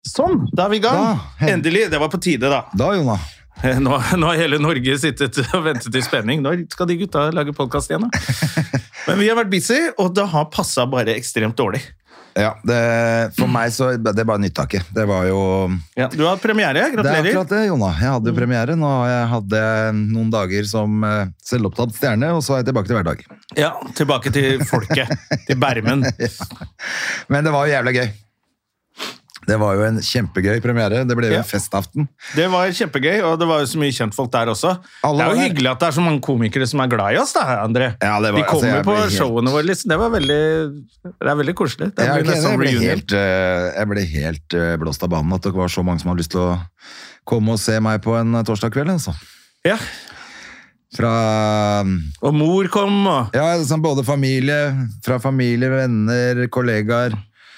Sånn, da er vi i gang. Endelig, det var på tide da. Da, Jonna. Nå har hele Norge sittet og ventet i spenning. Når skal de gutta lage podcast igjen da? Men vi har vært busy, og det har passet bare ekstremt dårlig. Ja, for meg så det bare nyttaket. Det var jo... Ja, du har premiere, gratulerer. Det er akkurat det, Jonna. Jeg hadde jo premiere. Nå hadde jeg noen dager som selvopptatt stjerne, og så er jeg tilbake til hverdag. Ja, tilbake til folket, til Bermen. Ja. Men det var jo jævlig gøy. Det var jo en kjempegøy premiere. Det ble jo en festaften. Det var kjempegøy, og det var jo så mye kjentfolk der også. Det er jo hyggelig at det er så mange komikere som er glad i oss da, André. Ja, det var, de kommer på showene våre, liksom. Det er veldig koselig. Jeg ble helt blåst av banen at det var så mange som hadde lyst til å komme og se meg på en torsdag kveld, altså. Ja. Og mor kom, og... Ja, både fra familie, venner, kollegaer.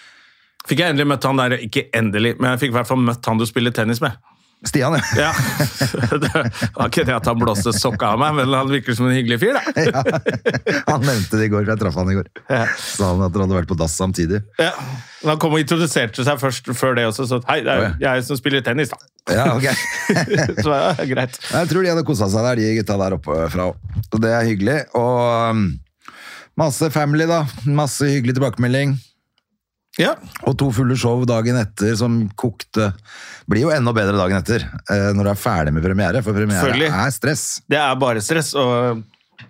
Fikk jeg endelig møtt han der, ikke endelig, men jeg fikk i hvert fall møtt han du spiller tennis med. Stian, ja. Det var ikke det at han blåste sokka av meg, men han virker som en hyggelig fyr, da. Ja, han nevnte det i går, for jeg traff han i går. Ja. Sa han at han hadde vært på dass samtidig. Ja, han kom og introduserte seg først før det også, så hei, det er jeg som spiller tennis, da. Ja, ok. Så ja, greit. Jeg tror de hadde kostet seg der, de gutta der oppe fra. Og det er hyggelig, og masse family da, masse hyggelig tilbakemelding. Ja. Og 2 fulle show dagen etter som kokte. Blir jo enda bedre dagen etter når du er ferdig med premiere, for premiere er stress. Det er bare stress, og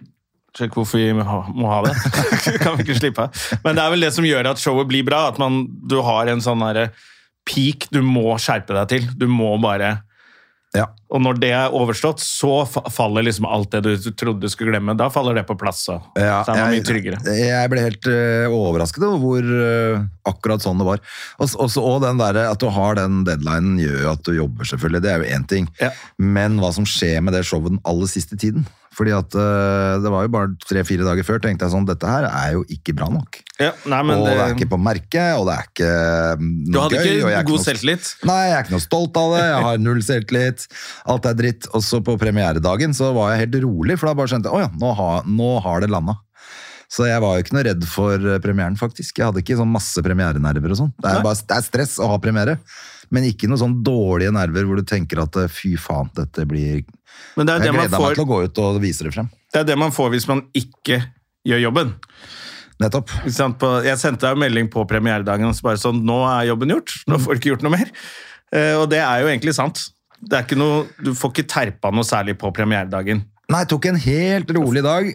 sjekk hvorfor vi må ha det. Kan vi ikke slippe. Men det er vel det som gjør at showet blir bra, at du har en sånn der peak du må skjerpe deg til. Du må bare... Ja. Og når det er overstått, så faller liksom alt det du trodde du skulle glemme. Da faller det på plass, så er man mye tryggere. Jeg ble helt overrasket over hvor akkurat sånn det var. Og den der, at du har den deadlinen gjør at du jobber selvfølgelig, det er jo en ting. Ja. Men hva som skjer med det showet den aller siste tiden? Fordi at det var jo bare 3-4 dager før, tenkte jeg sånn, dette her er jo ikke bra nok. Ja, nei, men og det er ikke på merket, og det er ikke noe gøy. Du hadde ikke god selvtillit? Nei, jeg er ikke noe stolt av det, jeg har 0 selvtillit, alt er dritt. Og så på premieredagen så var jeg helt rolig, for da bare skjønte jeg, nå har det landet. Så jeg var jo ikke noe redd for premieren, faktisk. Jeg hadde ikke sånn masse premierenerver og sånn. Det er stress å ha premiere, men ikke noe sånn dårlige nerver hvor du tenker at fy faen, dette blir... Men det er jeg gleder meg til å gå ut og vise det frem. Det er det man får hvis man ikke gjør jobben. Nettopp. Jeg sendte deg en melding på premieredagen og så bare sånn, nå er jobben gjort, nå får du ikke gjort noe mer. Og det er jo egentlig sant. Det er ikke noe, du får ikke terpa noe særlig på premieredagen. Nei, jeg tok en helt rolig dag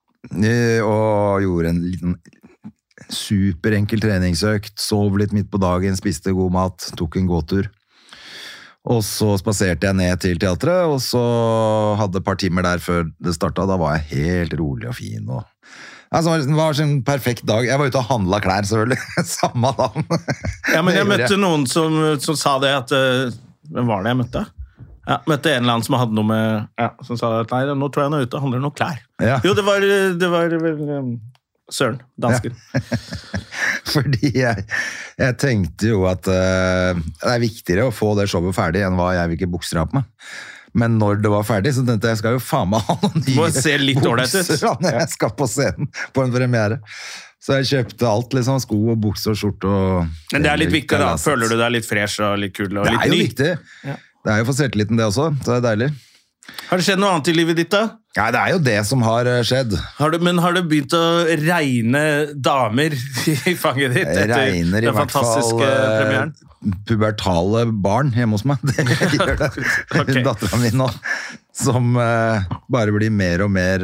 og gjorde en liten superenkel treningsøkt, sov litt midt på dagen, spiste god mat, tok en gåtur. Og så spaserte jeg ned til teatret, og så hadde et par timer der før det startet. Da var jeg helt rolig og fin. Altså, det var en perfekt dag. Jeg var ute og handlet klær, selvfølgelig. Samme dag. Ja, men jeg møtte noen som sa det at... Hvem var det jeg møtte? Ja, møtte en eller annen som hadde noe med... Ja, som sa at nei, nå tror jeg han er ute og handler noen klær. Ja. Jo, det var Søren, dansken. Ja. Fordi jeg tenkte jo at det er viktigere å få det showet ferdig enn hva jeg vil ikke bukser av på meg. Men når det var ferdig, så tenkte jeg skal jo faen meg ha noen nye bukser når jeg skal på scenen på en premiere. Så jeg kjøpte alt, liksom, sko og bukser og skjort. Men det er litt viktig da, føler du deg litt fresh og litt kul og litt ny? Det er jo viktig. Ja. Det er jo for selvtilliten det også, så det er deilig. Har det skjedd noe annet i livet ditt da? Ja, det er jo det som har skjedd. Men har det begynt å regne damer i fanget ditt etter den fantastiske premieren? Pubertale barn hjemme hos meg. Det gjør det. Okay. Datteren min nå, som bare blir mer og mer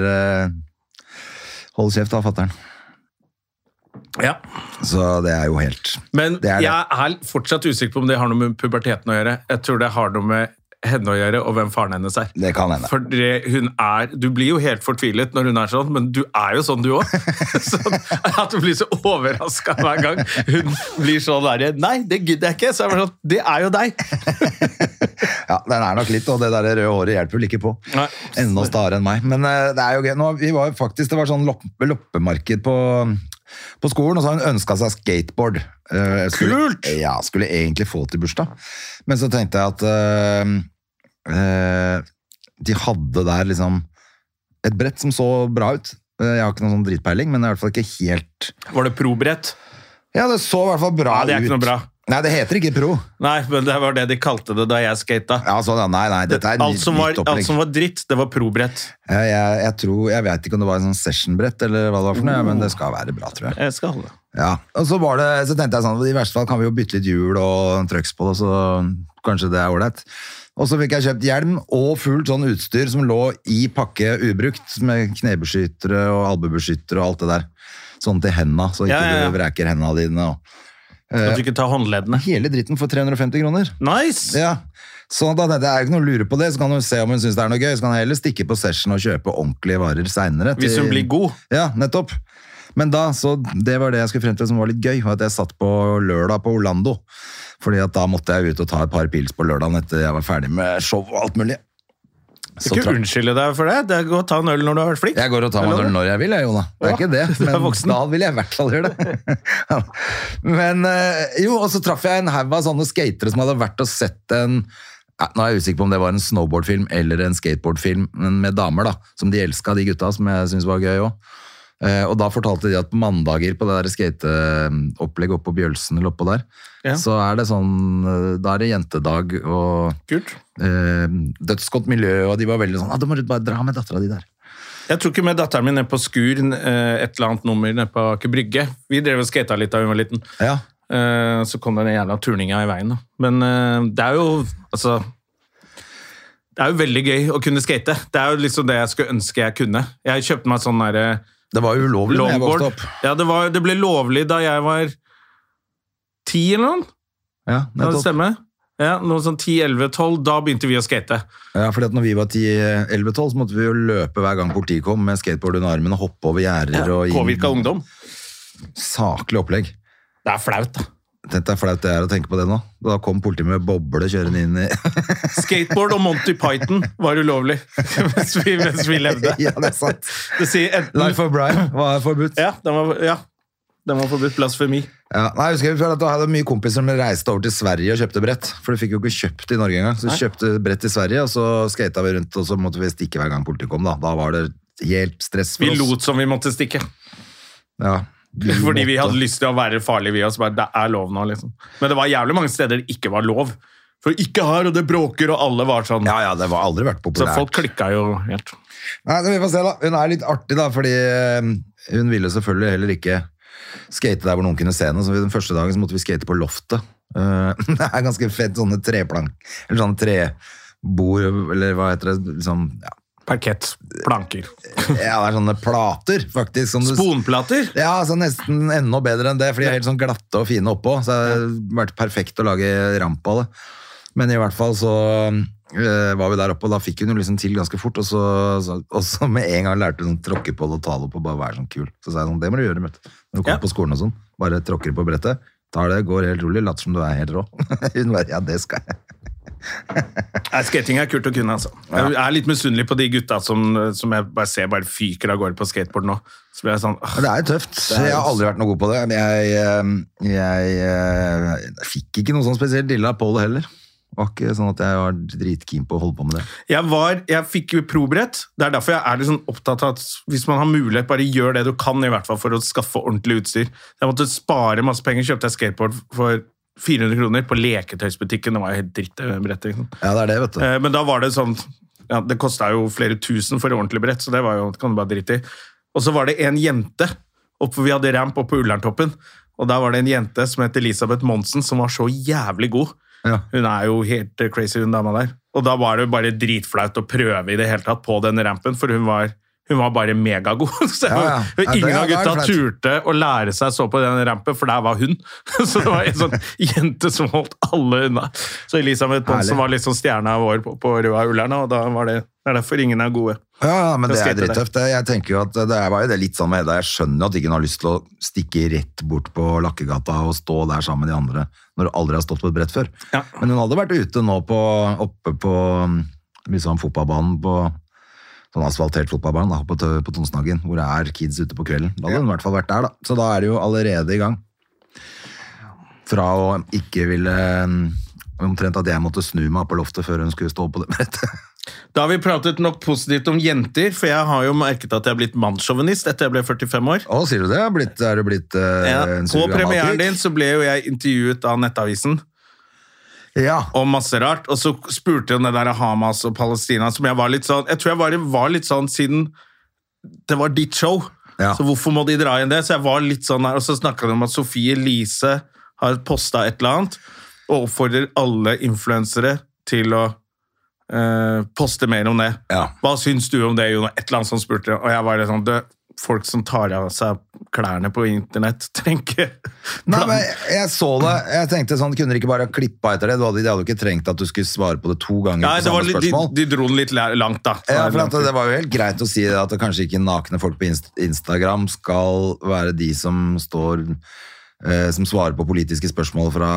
hold kjeft av fatteren. Ja. Så det er jo helt... Men jeg er fortsatt usikker på om det har noe med puberteten å gjøre. Jeg tror det har noe med henne å gjøre, og hvem faren hennes er. Det kan hende. For du blir jo helt fortvilet når hun er sånn, men du er jo sånn du også. Sånn at du blir så overrasket hver gang hun blir sånn der, nei, det gidder jeg ikke. Så jeg var sånn, det er jo deg. Ja, den er nok litt, og det der røde håret hjelper vel ikke på. Nei. Enda større enn meg. Men det er jo gøy. Nå, det var sånn loppemarked på skolen, og så har hun ønsket seg skateboard. Kult! Ja, skulle egentlig få til bursdag. Men så tenkte jeg at de hadde der liksom et brett som så bra ut. Jeg har ikke noen sånn dritpeiling, men i hvert fall ikke helt... Var det pro-brett? Ja, det så i hvert fall bra ut. Ja, det er ikke noe bra. Nei, det heter ikke pro. Nei, men det var det de kalte det da jeg skata. Ja, sånn, ja, nei, dette er alt som var dritt, det var pro-brett. Jeg vet ikke om det var en sånn session-brett, eller hva det var for noe, men det skal være bra, tror jeg. Jeg skal holde. Ja, og så tenkte jeg sånn, i verste fall kan vi jo bytte litt hjul og trøks på det, så kanskje det er ordentlig. Og så fikk jeg kjøpt hjelm og fullt sånn utstyr som lå i pakke ubrukt, med knebeskyttere og albebeskyttere og alt det der. Sånn til hendene, så ikke du vreker hendene dine. At du ikke tar håndleddene. Hele dritten for 350 kroner. Nice! Ja, så da det er ikke noe å lure på det, så kan hun se om hun synes det er noe gøy, så kan hun heller stikke på session og kjøpe ordentlige varer senere. Hvis hun blir god. Ja, nettopp. Men så det var det jeg skulle frem til som var litt gøy, var at jeg satt på lørdag på Orlando. Fordi at da måtte jeg ut og ta et par pils på lørdagen etter jeg var ferdig med show og alt mulig. Så ikke unnskylde deg for det. Det er å ta en øl når du har vært flink. Jeg går og tar meg en øl når jeg vil, Jona. Det er ikke det, men da vil jeg i hvert fall gjøre det. Men jo, og så traff jeg en haug av sånne skatere som hadde vært og sett en... Nå er jeg usikker på om det var en snowboardfilm eller en skateboardfilm, men med damer da, som de elsket, de gutta, som jeg synes var gøy også. Og da fortalte de at på mandager på det der skateopplegget oppe på Bjølsen eller oppå der, så er det sånn, da er det jentedag og dødsgodt miljø, og de var veldig sånn, da må du bare dra med datteren di der. Jeg tror ikke med datteren min ned på Skur, et eller annet nummer ned på Aker Brygge. Vi drev og skatet litt da hun var liten. Ja. Så kom den jævla turninga i veien. Da. Men det er jo, altså... Det er jo veldig gøy å kunne skate. Det er jo liksom det jeg skulle ønske jeg kunne. Jeg kjøpte meg sånn der... Det var jo ulovlig da jeg vokste opp. Ja, det ble lovlig da jeg var 10 eller noe. Ja, nettopp. Kan det stemme? Ja, noe sånn 10-11-12, da begynte vi å skate. Ja, fordi at når vi var 10-11-12, så måtte vi jo løpe hver gang politiet kom med skateboard under armen og hoppe over gjerder og... Påvirket ungdom. Saklig opplegg. Det er flaut da. Dette er flaut det er å tenke på det nå. Da kom politiet med boble kjørende inn i... Skateboard og Monty Python var ulovlig mens vi levde. Ja, det er sant. Det sier enten... Life of Brian var forbudt. Ja, den var forbudt. Blasfemi. Ja, nei, jeg husker at du hadde mye kompiser som reiste over til Sverige og kjøpte brett, for du fikk jo ikke kjøpt i Norge engang. Så vi kjøpte brett i Sverige, og så skatet vi rundt, og så måtte vi stikke hver gang politiet kom da. Da var det helt stress for oss. Vi lot som vi måtte stikke. Ja. Fordi vi hadde lyst til å være farlige vi oss, bare det er lov nå liksom. Men det var jævlig mange steder det ikke var lov. For ikke her, og det bråker, og alle var sånn. Ja, det var aldri vært populært. Så folk klikket jo helt. Nei, så vi får se da. Hun er litt artig da, fordi hun ville selvfølgelig heller ikke skate der hvor noen kunne se henne. Så den første dagen så måtte vi skate på loftet. Det er ganske fett, sånne treplank, eller sånne trebord, eller hva heter det, liksom, ja. Parkett, planker. Ja, det er sånne plater, faktisk. Sponplater? Ja, så nesten enda bedre enn det, for de er helt sånn glatte og fine oppå, så det har vært perfekt å lage ramp av det. Men i hvert fall så var vi der oppe, og da fikk hun jo liksom til ganske fort, og så med en gang lærte hun å tråkke på det og ta det opp og bare være sånn kul. Så sa jeg sånn, det må du gjøre, vet du. Når du kommer på skolen og sånn, bare tråkker på brettet, tar det, går helt rolig, later som du er helt rå. Hun bare, ja, det skal jeg. Skating er kult å kunne, altså. Jeg er litt misunnelig på de gutta som jeg bare ser bare fyker av gårde på skateboard nå. Så blir jeg sånn, det er jo tøft. Jeg har aldri vært noe god på det. Jeg fikk ikke noe sånn spesielt dilla på det heller. Det var ikke sånn at jeg var dritkeen på å holde på med det. Jeg fikk jo probrett. Det er derfor jeg er litt sånn opptatt av at hvis man har mulighet, bare gjør det du kan i hvert fall for å skaffe ordentlig utstyr. Jeg måtte spare masse penger, kjøpte jeg skateboard for 400 kroner på leketøysbutikken. Det var jo helt drittbrett. Liksom. Ja, det er det, vet du. Men da var det sånn, det kostet jo flere tusen for ordentlig brett, så det var jo, det kan du bare drite i. Og så var det en jente, hvor vi hadde ramp oppe på Ullerntoppen, og da var det en jente som het Elisabeth Monsen, som var så jævlig god. Ja. Hun er jo helt crazy, hun dama der. Og da var det bare dritflaut å prøve i det hele tatt på denne rampen, for hun var bare megagod. Så ingen av gutta turte å lære seg så på den rampen, for der var hun. Så det var en sånn jente som holdt alle unna. Så Elisabeth Ponsen var litt sånn stjerna vår på Røa Ullerne, og da var det er derfor ingen er gode. Ja, men det er drittøft. Jeg tenker jo at det var jo det litt sånn med Hedda. Jeg skjønner at ingen har lyst til å stikke rett bort på Lakkegata og stå der sammen med de andre, når du aldri har stått på et brett før. Ja. Men hun hadde vært ute nå oppe på liksom fotballbanen på sånn asfaltert fotballbanen da, på Tonsnagen, hvor det er kids ute på kvelden. Da hadde hun i hvert fall vært der da. Så da er det jo allerede i gang. Fra å ikke ville omtrent at jeg måtte snu meg på loftet før hun skulle stå på det brettet. Da har vi pratet nok positivt om jenter, for jeg har jo merket at jeg har blitt mannssjåvinist etter jeg ble 45 år. Å, sier du det? Er du blitt en På premieren din surgrammatikk? så ble jo jeg intervjuet av Nettavisen Ja. om masse rart, og så spurte jeg om det der Hamas og Palestina, som jeg var litt sånn, jeg tror jeg var litt sånn siden det var ditt show, Ja. så hvorfor må de dra inn det? Så jeg var litt sånn der, og så snakket de om at Sofie Elise har postet et eller annet, og oppfordrer alle influensere til å poste mer om det. Ja. Hva syns du om det, Jon? Et eller annet som spurte, og jeg var litt sånn, folk som tar av seg klærne på internett, trenger Nei, men jeg så det. Jeg tenkte sånn, kunne dere ikke bare ha klippet etter det? De hadde jo ikke trengt at du skulle svare på det 2 ganger Nei, på det var samme litt, spørsmål. de dro den litt langt, da. Ja, for at det var jo helt greit å si at det kanskje ikke nakne folk på Instagram skal være de som står som svarer på politiske spørsmål fra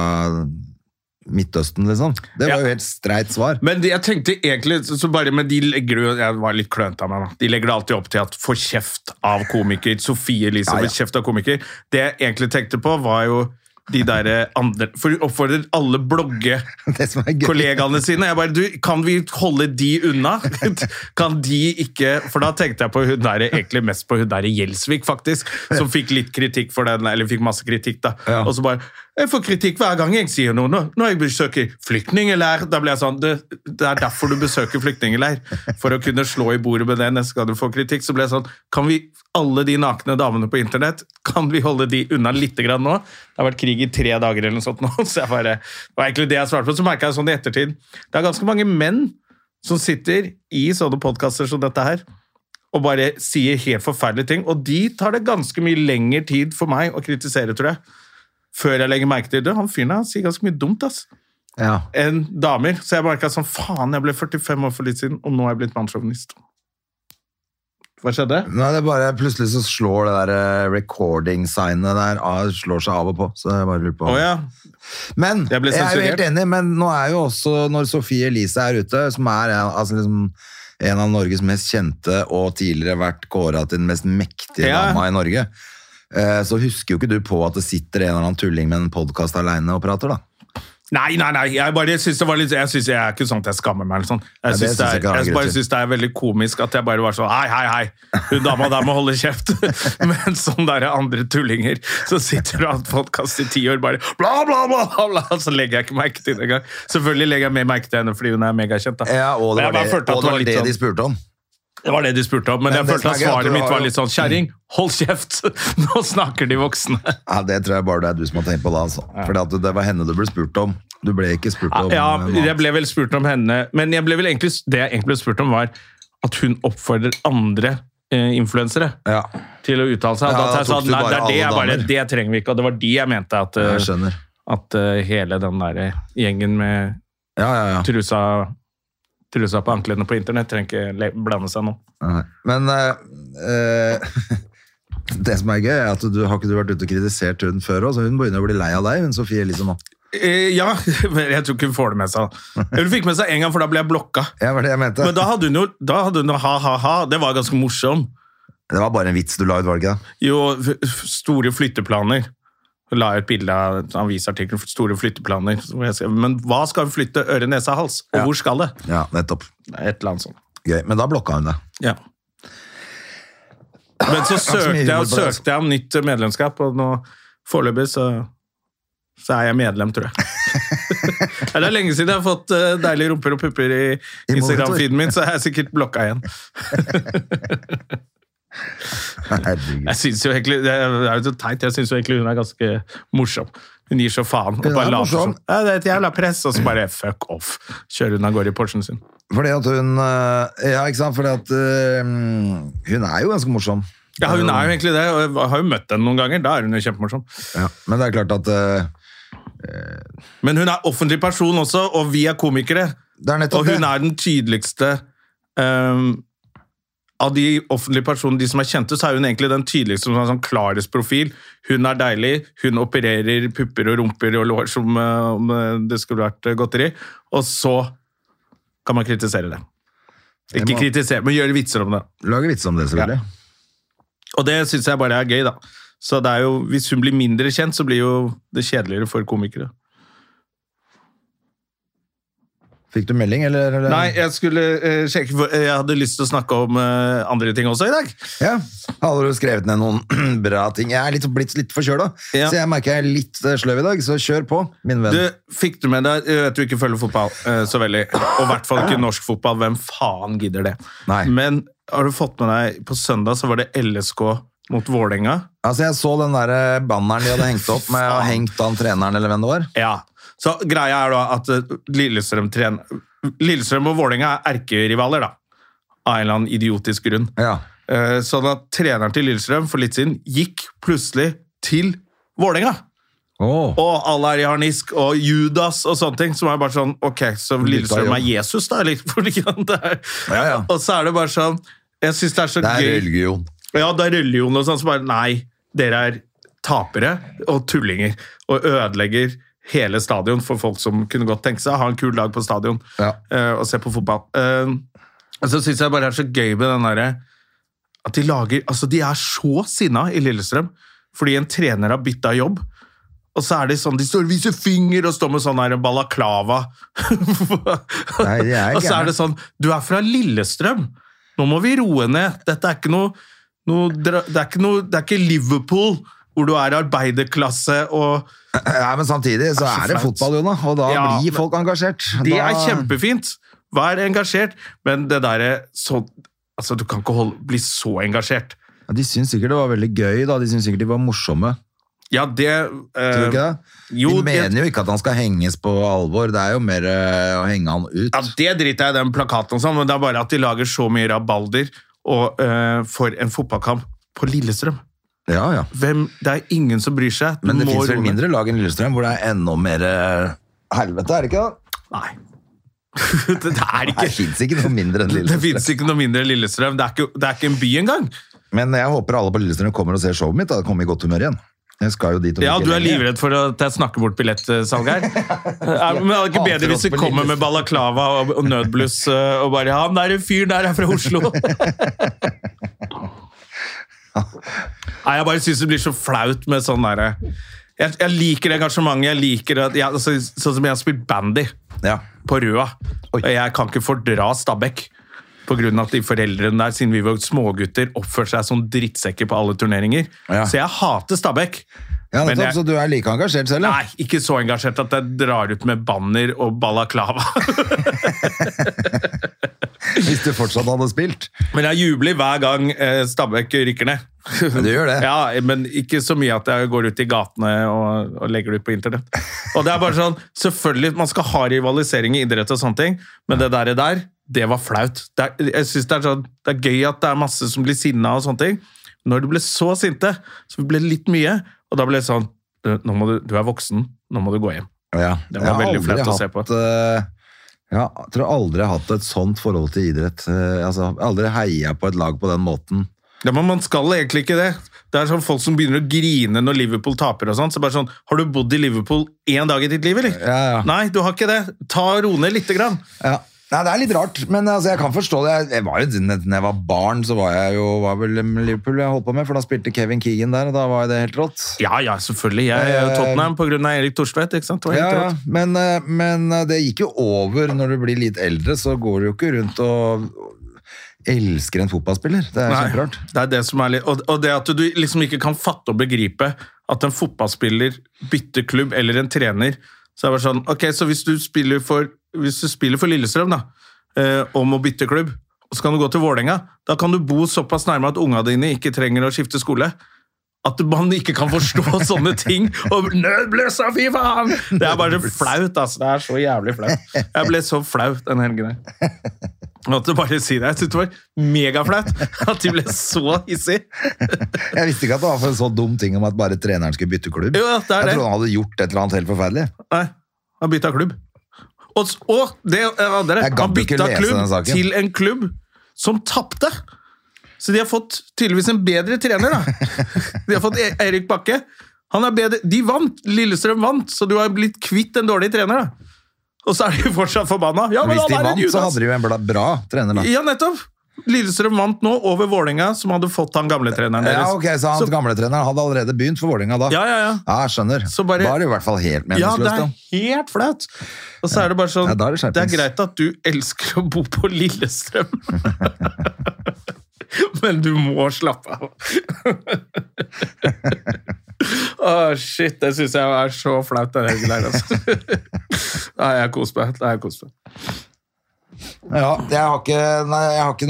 Midtøsten, liksom. Det var jo helt streit svar. Men jeg tenkte egentlig, så bare med de legger du, jeg var litt klønt av meg da, de legger det alltid opp til at få kjeft av komiker, Sofie Elise Ja, ja. får kjeft av komiker. Det jeg egentlig tenkte på var jo de der andre, for du oppfordrer alle Det som er gøy. kollegaene sine. Jeg bare, kan vi holde de unna? Kan de ikke, for da tenkte jeg på hun der, egentlig mest på hun der Gjelsvik faktisk, som fikk litt kritikk for den, eller fikk masse kritikk da. Ja. Og så bare, jeg får kritikk hver gang jeg sier noe. Når jeg besøker flyktningeleir, da blir jeg sånn, det er derfor du besøker flyktningeleir, for å kunne slå i bordet med det neste gang du får kritikk. Så ble jeg sånn, kan vi, alle de nakne damene på internett, kan vi holde de unna litt grann nå? Det har vært krig i 3 dager eller noe sånt nå, så jeg bare, det var egentlig det jeg svarte på. Så merket jeg sånn i ettertid, det er ganske mange menn som sitter i sånne podcaster som dette her, og bare sier helt forferdelige ting, og de tar det ganske mye lengre tid for meg å kritisere, tror jeg. Før jeg legger merke til det. Han fyren han sier ganske mye dumt, ass. Ja. Enn damer. Så jeg merket sånn, faen, jeg ble 45 år for litt siden, og nå er jeg blitt mannssjåvinist. Hva skjedde? Nei, det er bare plutselig så slår det der recording-signet der slår seg av og på, så jeg bare lurer på. Åja. Men Jeg ble jeg er jo sensurert. helt enig, men nå er jo også når Sofie Elise er ute, som er altså liksom en av Norges mest kjente og tidligere vært kåret til den mest mektige Ja. dama i Norge, så husker jo ikke du på at det sitter en eller annen tulling med en podcast alene og prater da. Nei, jeg bare synes det var litt, jeg synes jeg er ikke sånn at jeg skammer meg eller sånn. det Jeg, synes synes det jeg er, ikke han har jeg grunn bare til. synes det er veldig komisk at jeg bare var sånn, hei, hun dama der må holde kjeft. Men sånn der andre tullinger som sitter og har hatt podcast i 10 år bare bla, bla, bla, bla, så legger jeg ikke merke til det engang. Selvfølgelig legger jeg mer merke til henne fordi hun er megakjent da. Ja, og det Men jeg var bare det, følte at og det, var litt det sånn- de spurte om. Det var det de spurte om, men jeg det følte som at er gøy, at svaret du mitt har var jo- litt sånn, kjæring, hold kjeft, nå snakker de voksne. Ja, det tror jeg bare det er du som har tenkt på da, altså. Fordi at det var henne du ble spurt om. Du ble ikke spurt om Ja, noe annet. jeg ble vel spurt om henne, men jeg ble vel egentlig, det jeg egentlig ble spurt om var at hun oppfordrer andre influensere Ja, til å uttale seg. Ja, Da da jeg sa, tok du nei, det bare er det, jeg alle bare, damer. det trenger vi ikke, og det var de jeg mente at, jeg skjønner. at hele den der gjengen med Ja. trusa på anklene på internett trenger ikke blande seg nå. Nei. Men det som er gøy er at du har ikke du vært ute og kritisert hun før også, så hun begynner å bli lei av deg, hun Sofie Elise nå. Ja, men jeg tror ikke hun får det med seg. Hun fikk med seg en gang, for da ble jeg blokka. Ja, var det jeg mente. Men da hadde hun jo ha-ha-ha, det var ganske morsom. Det var bare en vits du la ut, var det ikke det? Jo, store flytteplaner. Hun la et bilde av en avisartikkel for store flytteplaner. Hvor jeg skrev, men hva skal hun flytte? Øre, nese, hals? Og Ja. hvor skal det? Ja, nettopp. Et eller annet sånt. Gøy, men da blokka hun det. Ja. Men så så mye humor på det, altså. søkte jeg om nytt medlemskap, og nå foreløpig så er jeg medlem, tror jeg. Ja, det er lenge siden jeg har fått deilige rumper og pupper i Instagram-feeden min, så er jeg sikkert blokka igjen. Herregud. Jeg synes jo egentlig, det er jo så teit, jeg synes jo egentlig hun er ganske morsom. Hun gir så faen. Og Hun er bare later morsom. som. Ja, det er et jævla press, og så bare fuck off. Kjører hun av gårde i Porschen sin. Fordi at hun ja, ikke sant, fordi at hun er jo ganske morsom. Ja, hun er jo egentlig det, og jeg har jo møtt henne noen ganger, da er hun jo kjempemorsom. Ja, men det er klart at Men hun er offentlig person også, og vi er komikere. det er nettopp Og hun det. er den tydeligste av de offentlige personene, de som er kjente, så er hun egentlig den tydeligste som har sånn klarest profil. Hun er deilig, hun opererer pupper og rumper og lår som om det skulle vært godteri, og så kan man kritisere det. Ikke kritisere, men gjøre vitser om det. Lager vitser om det, selvfølgelig. Og det synes jeg bare er gøy, da. Så det er jo, hvis hun blir mindre kjent, så blir jo det kjedeligere for komikere. Fikk du melding, eller? Nei, jeg skulle sjekke, for jeg hadde lyst til å snakke om andre ting også i dag. Ja, hadde du skrevet ned noen bra ting? Jeg er blitt litt forkjølet, så jeg merker jeg er litt sløv i dag, så kjør på, min venn. Fikk du med deg, jeg vet du ikke følger fotball så veldig, og i hvert fall ikke norsk fotball, hvem faen gidder det? Nei. Men har du fått med deg, på søndag så var det LSK mot Vålerenga? Altså, jeg så den der banneren de hadde hengt opp med å ha hengt an treneren, eller hvem det var. Ja, så greia er da at Lillestrøm og Vålerenga er erkerivaler da, av en eller annen idiotisk grunn. Ja. Sånn at treneren til Lillestrøm for litt siden gikk plutselig til Vålerenga. Og alle er i harnisk, og Judas og sånne ting, som er bare sånn, ok, så Lillestrøm er Jesus da, eller? Ja. Og så er det bare sånn, jeg synes det er så gøy. Det er religion. Ja, det er religion og sånn, så bare, nei, dere er tapere og tullinger, og ødelegger hele stadion for folk som kunne godt tenke seg å ha en kul dag på stadion og se på fotball. Og så synes jeg bare det er så gøy med den der at de lager, altså de er så sinna i Lillestrøm fordi en trener har byttet jobb, og så er det sånn, de står og viser finger og står med sånn her balaklava. Nei, og så er det sånn, du er fra Lillestrøm, nå må vi roe ned, dette er ikke det er ikke Liverpool hvor du er arbeiderklasse og... Ja, men samtidig så er det fotball, Jona, og da blir folk engasjert. Det er kjempefint. Vær engasjert, men det der så... Altså, du kan ikke bli så engasjert. Ja, de synes sikkert det var veldig gøy, da. De synes sikkert de var morsomme. Ja, det... Tror du ikke det? De mener jo ikke at han skal henges på alvor. Det er jo mer å henge han ut. Ja, det driter jeg i den plakaten og sånn, men det er bare at de lager så mye rabalder for en fotballkamp på Lillestrøm. Ja. Det er ingen som bryr seg. Men det finnes vel mindre lag enn Lillestrøm, hvor det er enda mer helvete, er det ikke da? Nei. Det finnes ikke noe mindre enn Lillestrøm. Det finnes ikke noe mindre enn Lillestrøm. Det er ikke en by engang. Men jeg håper alle på Lillestrøm kommer og ser showet mitt, da. Det kommer i godt humør igjen. Jeg skal jo dit om ja, du er livredd for at jeg snakker bort billettsalg her. Men det er ikke bedre hvis vi kommer med balaklava og nødbluss og bare, ja, han der fyren der er fra Oslo. Nei, jeg bare synes det blir så flaut med sånn der. Jeg liker engasjementet, jeg liker at sånn som jeg har spilt bandy på Røa, og jeg kan ikke fordra Stabæk på grunn av at de foreldrene der, siden vi var smågutter, oppfører seg som drittsekker på alle turneringer. Så jeg hater Stabæk. Ja, nettopp, så du er like engasjert selv? Nei, ikke så engasjert at jeg drar ut med banner og balaklava. Hvis du fortsatt hadde spilt. Men jeg jubler hver gang Stabæk rykker ned. Du gjør det? Ja, men ikke så mye at jeg går ut i gatene og legger det ut på internett. Og det er bare sånn, selvfølgelig, man skal ha rivalisering i idrett og sånne ting, men det der, det var flaut. Jeg synes det er gøy at det er masse som blir sinna og sånne ting. Når du ble så sinte, så ble det litt mye, og da ble det sånn, du er voksen, nå må du gå hjem. Ja, det var veldig flaut å se på. Jeg tror aldri jeg har hatt et sånt forhold til idrett. Altså, aldri heier på et lag på den måten. Ja, men man skal egentlig ikke det. Det er sånn folk som begynner å grine når Liverpool taper og sånt. Så bare sånn, har du bodd i Liverpool 1 dag i ditt liv, eller? Ja. Nei, du har ikke det. Ta ro ned litt grann. Ja. Nei, det er litt rart, men altså, jeg kan forstå det. Når jeg var barn, så var vel Liverpool jeg holdt på med, for da spilte Kevin Keegan der, og da var det helt rått. Ja, selvfølgelig. Jeg er jo Tottenham på grunn av Erik Thorstvedt, ikke sant? Ja, men det gikk jo over når du blir litt eldre, så går du jo ikke rundt og elsker en fotballspiller. Det er kjemperart. Det er det som er litt, og det at du liksom ikke kan fatte og begripe at en fotballspiller bytter klubb, eller en trener, så er det bare sånn, ok, så hvis du spiller for Lillestrøm da, og må bytte klubb, og så kan du gå til Vålerenga, da kan du bo såpass nærme at unga dine ikke trenger å skifte skole. At man ikke kan forstå sånne ting, og nødbløsa, fy faen! Det er bare flaut, altså. Det er så jævlig flaut. Jeg ble så flaut den helgen der. Jeg måtte bare si det. Jeg synes det var megaflaut at de ble så hissig. Jeg visste ikke at det var for en så dum ting om at bare treneren skulle bytte klubb. Jo, det er det. Jeg trodde han hadde gjort et eller annet helt forferdelig. Nei, han byttet klubb. Og det andre, han byttet klubb til en klubb som tappte. Så de har fått tydeligvis en bedre trener da. De har fått Erik Bakke. Han er bedre. De vant, Lillestrøm vant, så du har blitt kvitt en dårlig trener da. Og så er de fortsatt forbanna. Ja, hvis de vant, så hadde de jo en bra trener da. Ja, nettopp. Lillestrøm vant nå over Vålinga, som hadde fått han gamle treneren deres. Ja, ok, så han gamle treneren hadde allerede begynt for Vålinga da. Ja. Ja, jeg skjønner. Da er det i hvert fall helt meningsløst. Ja, det helt flaut. Og så er det bare sånn, det greit at du elsker å bo på Lillestrøm. Men du må slappe av. Shit, det synes jeg så flaut, det her. Da har jeg kost meg. Ja, jeg har ikke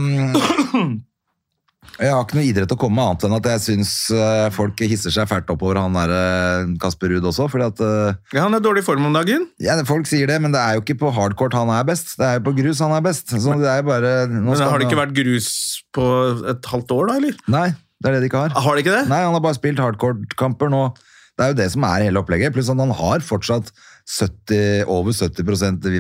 noe idrett å komme med annet enn at jeg synes folk hisser seg fælt opp over han der Kasper Ruud også, fordi at... Ja, han dårlig form om dagen. Ja, folk sier det, men det jo ikke på hardcourt han best. Det jo på grus han best. Så det bare... Men har det ikke vært grus på et halvt år da, eller? Nei, det det ikke har. Har det ikke det? Nei, han har bare spilt hardcourt-kamper nå. Det jo det som hele opplegget, pluss at han har fortsatt over 70%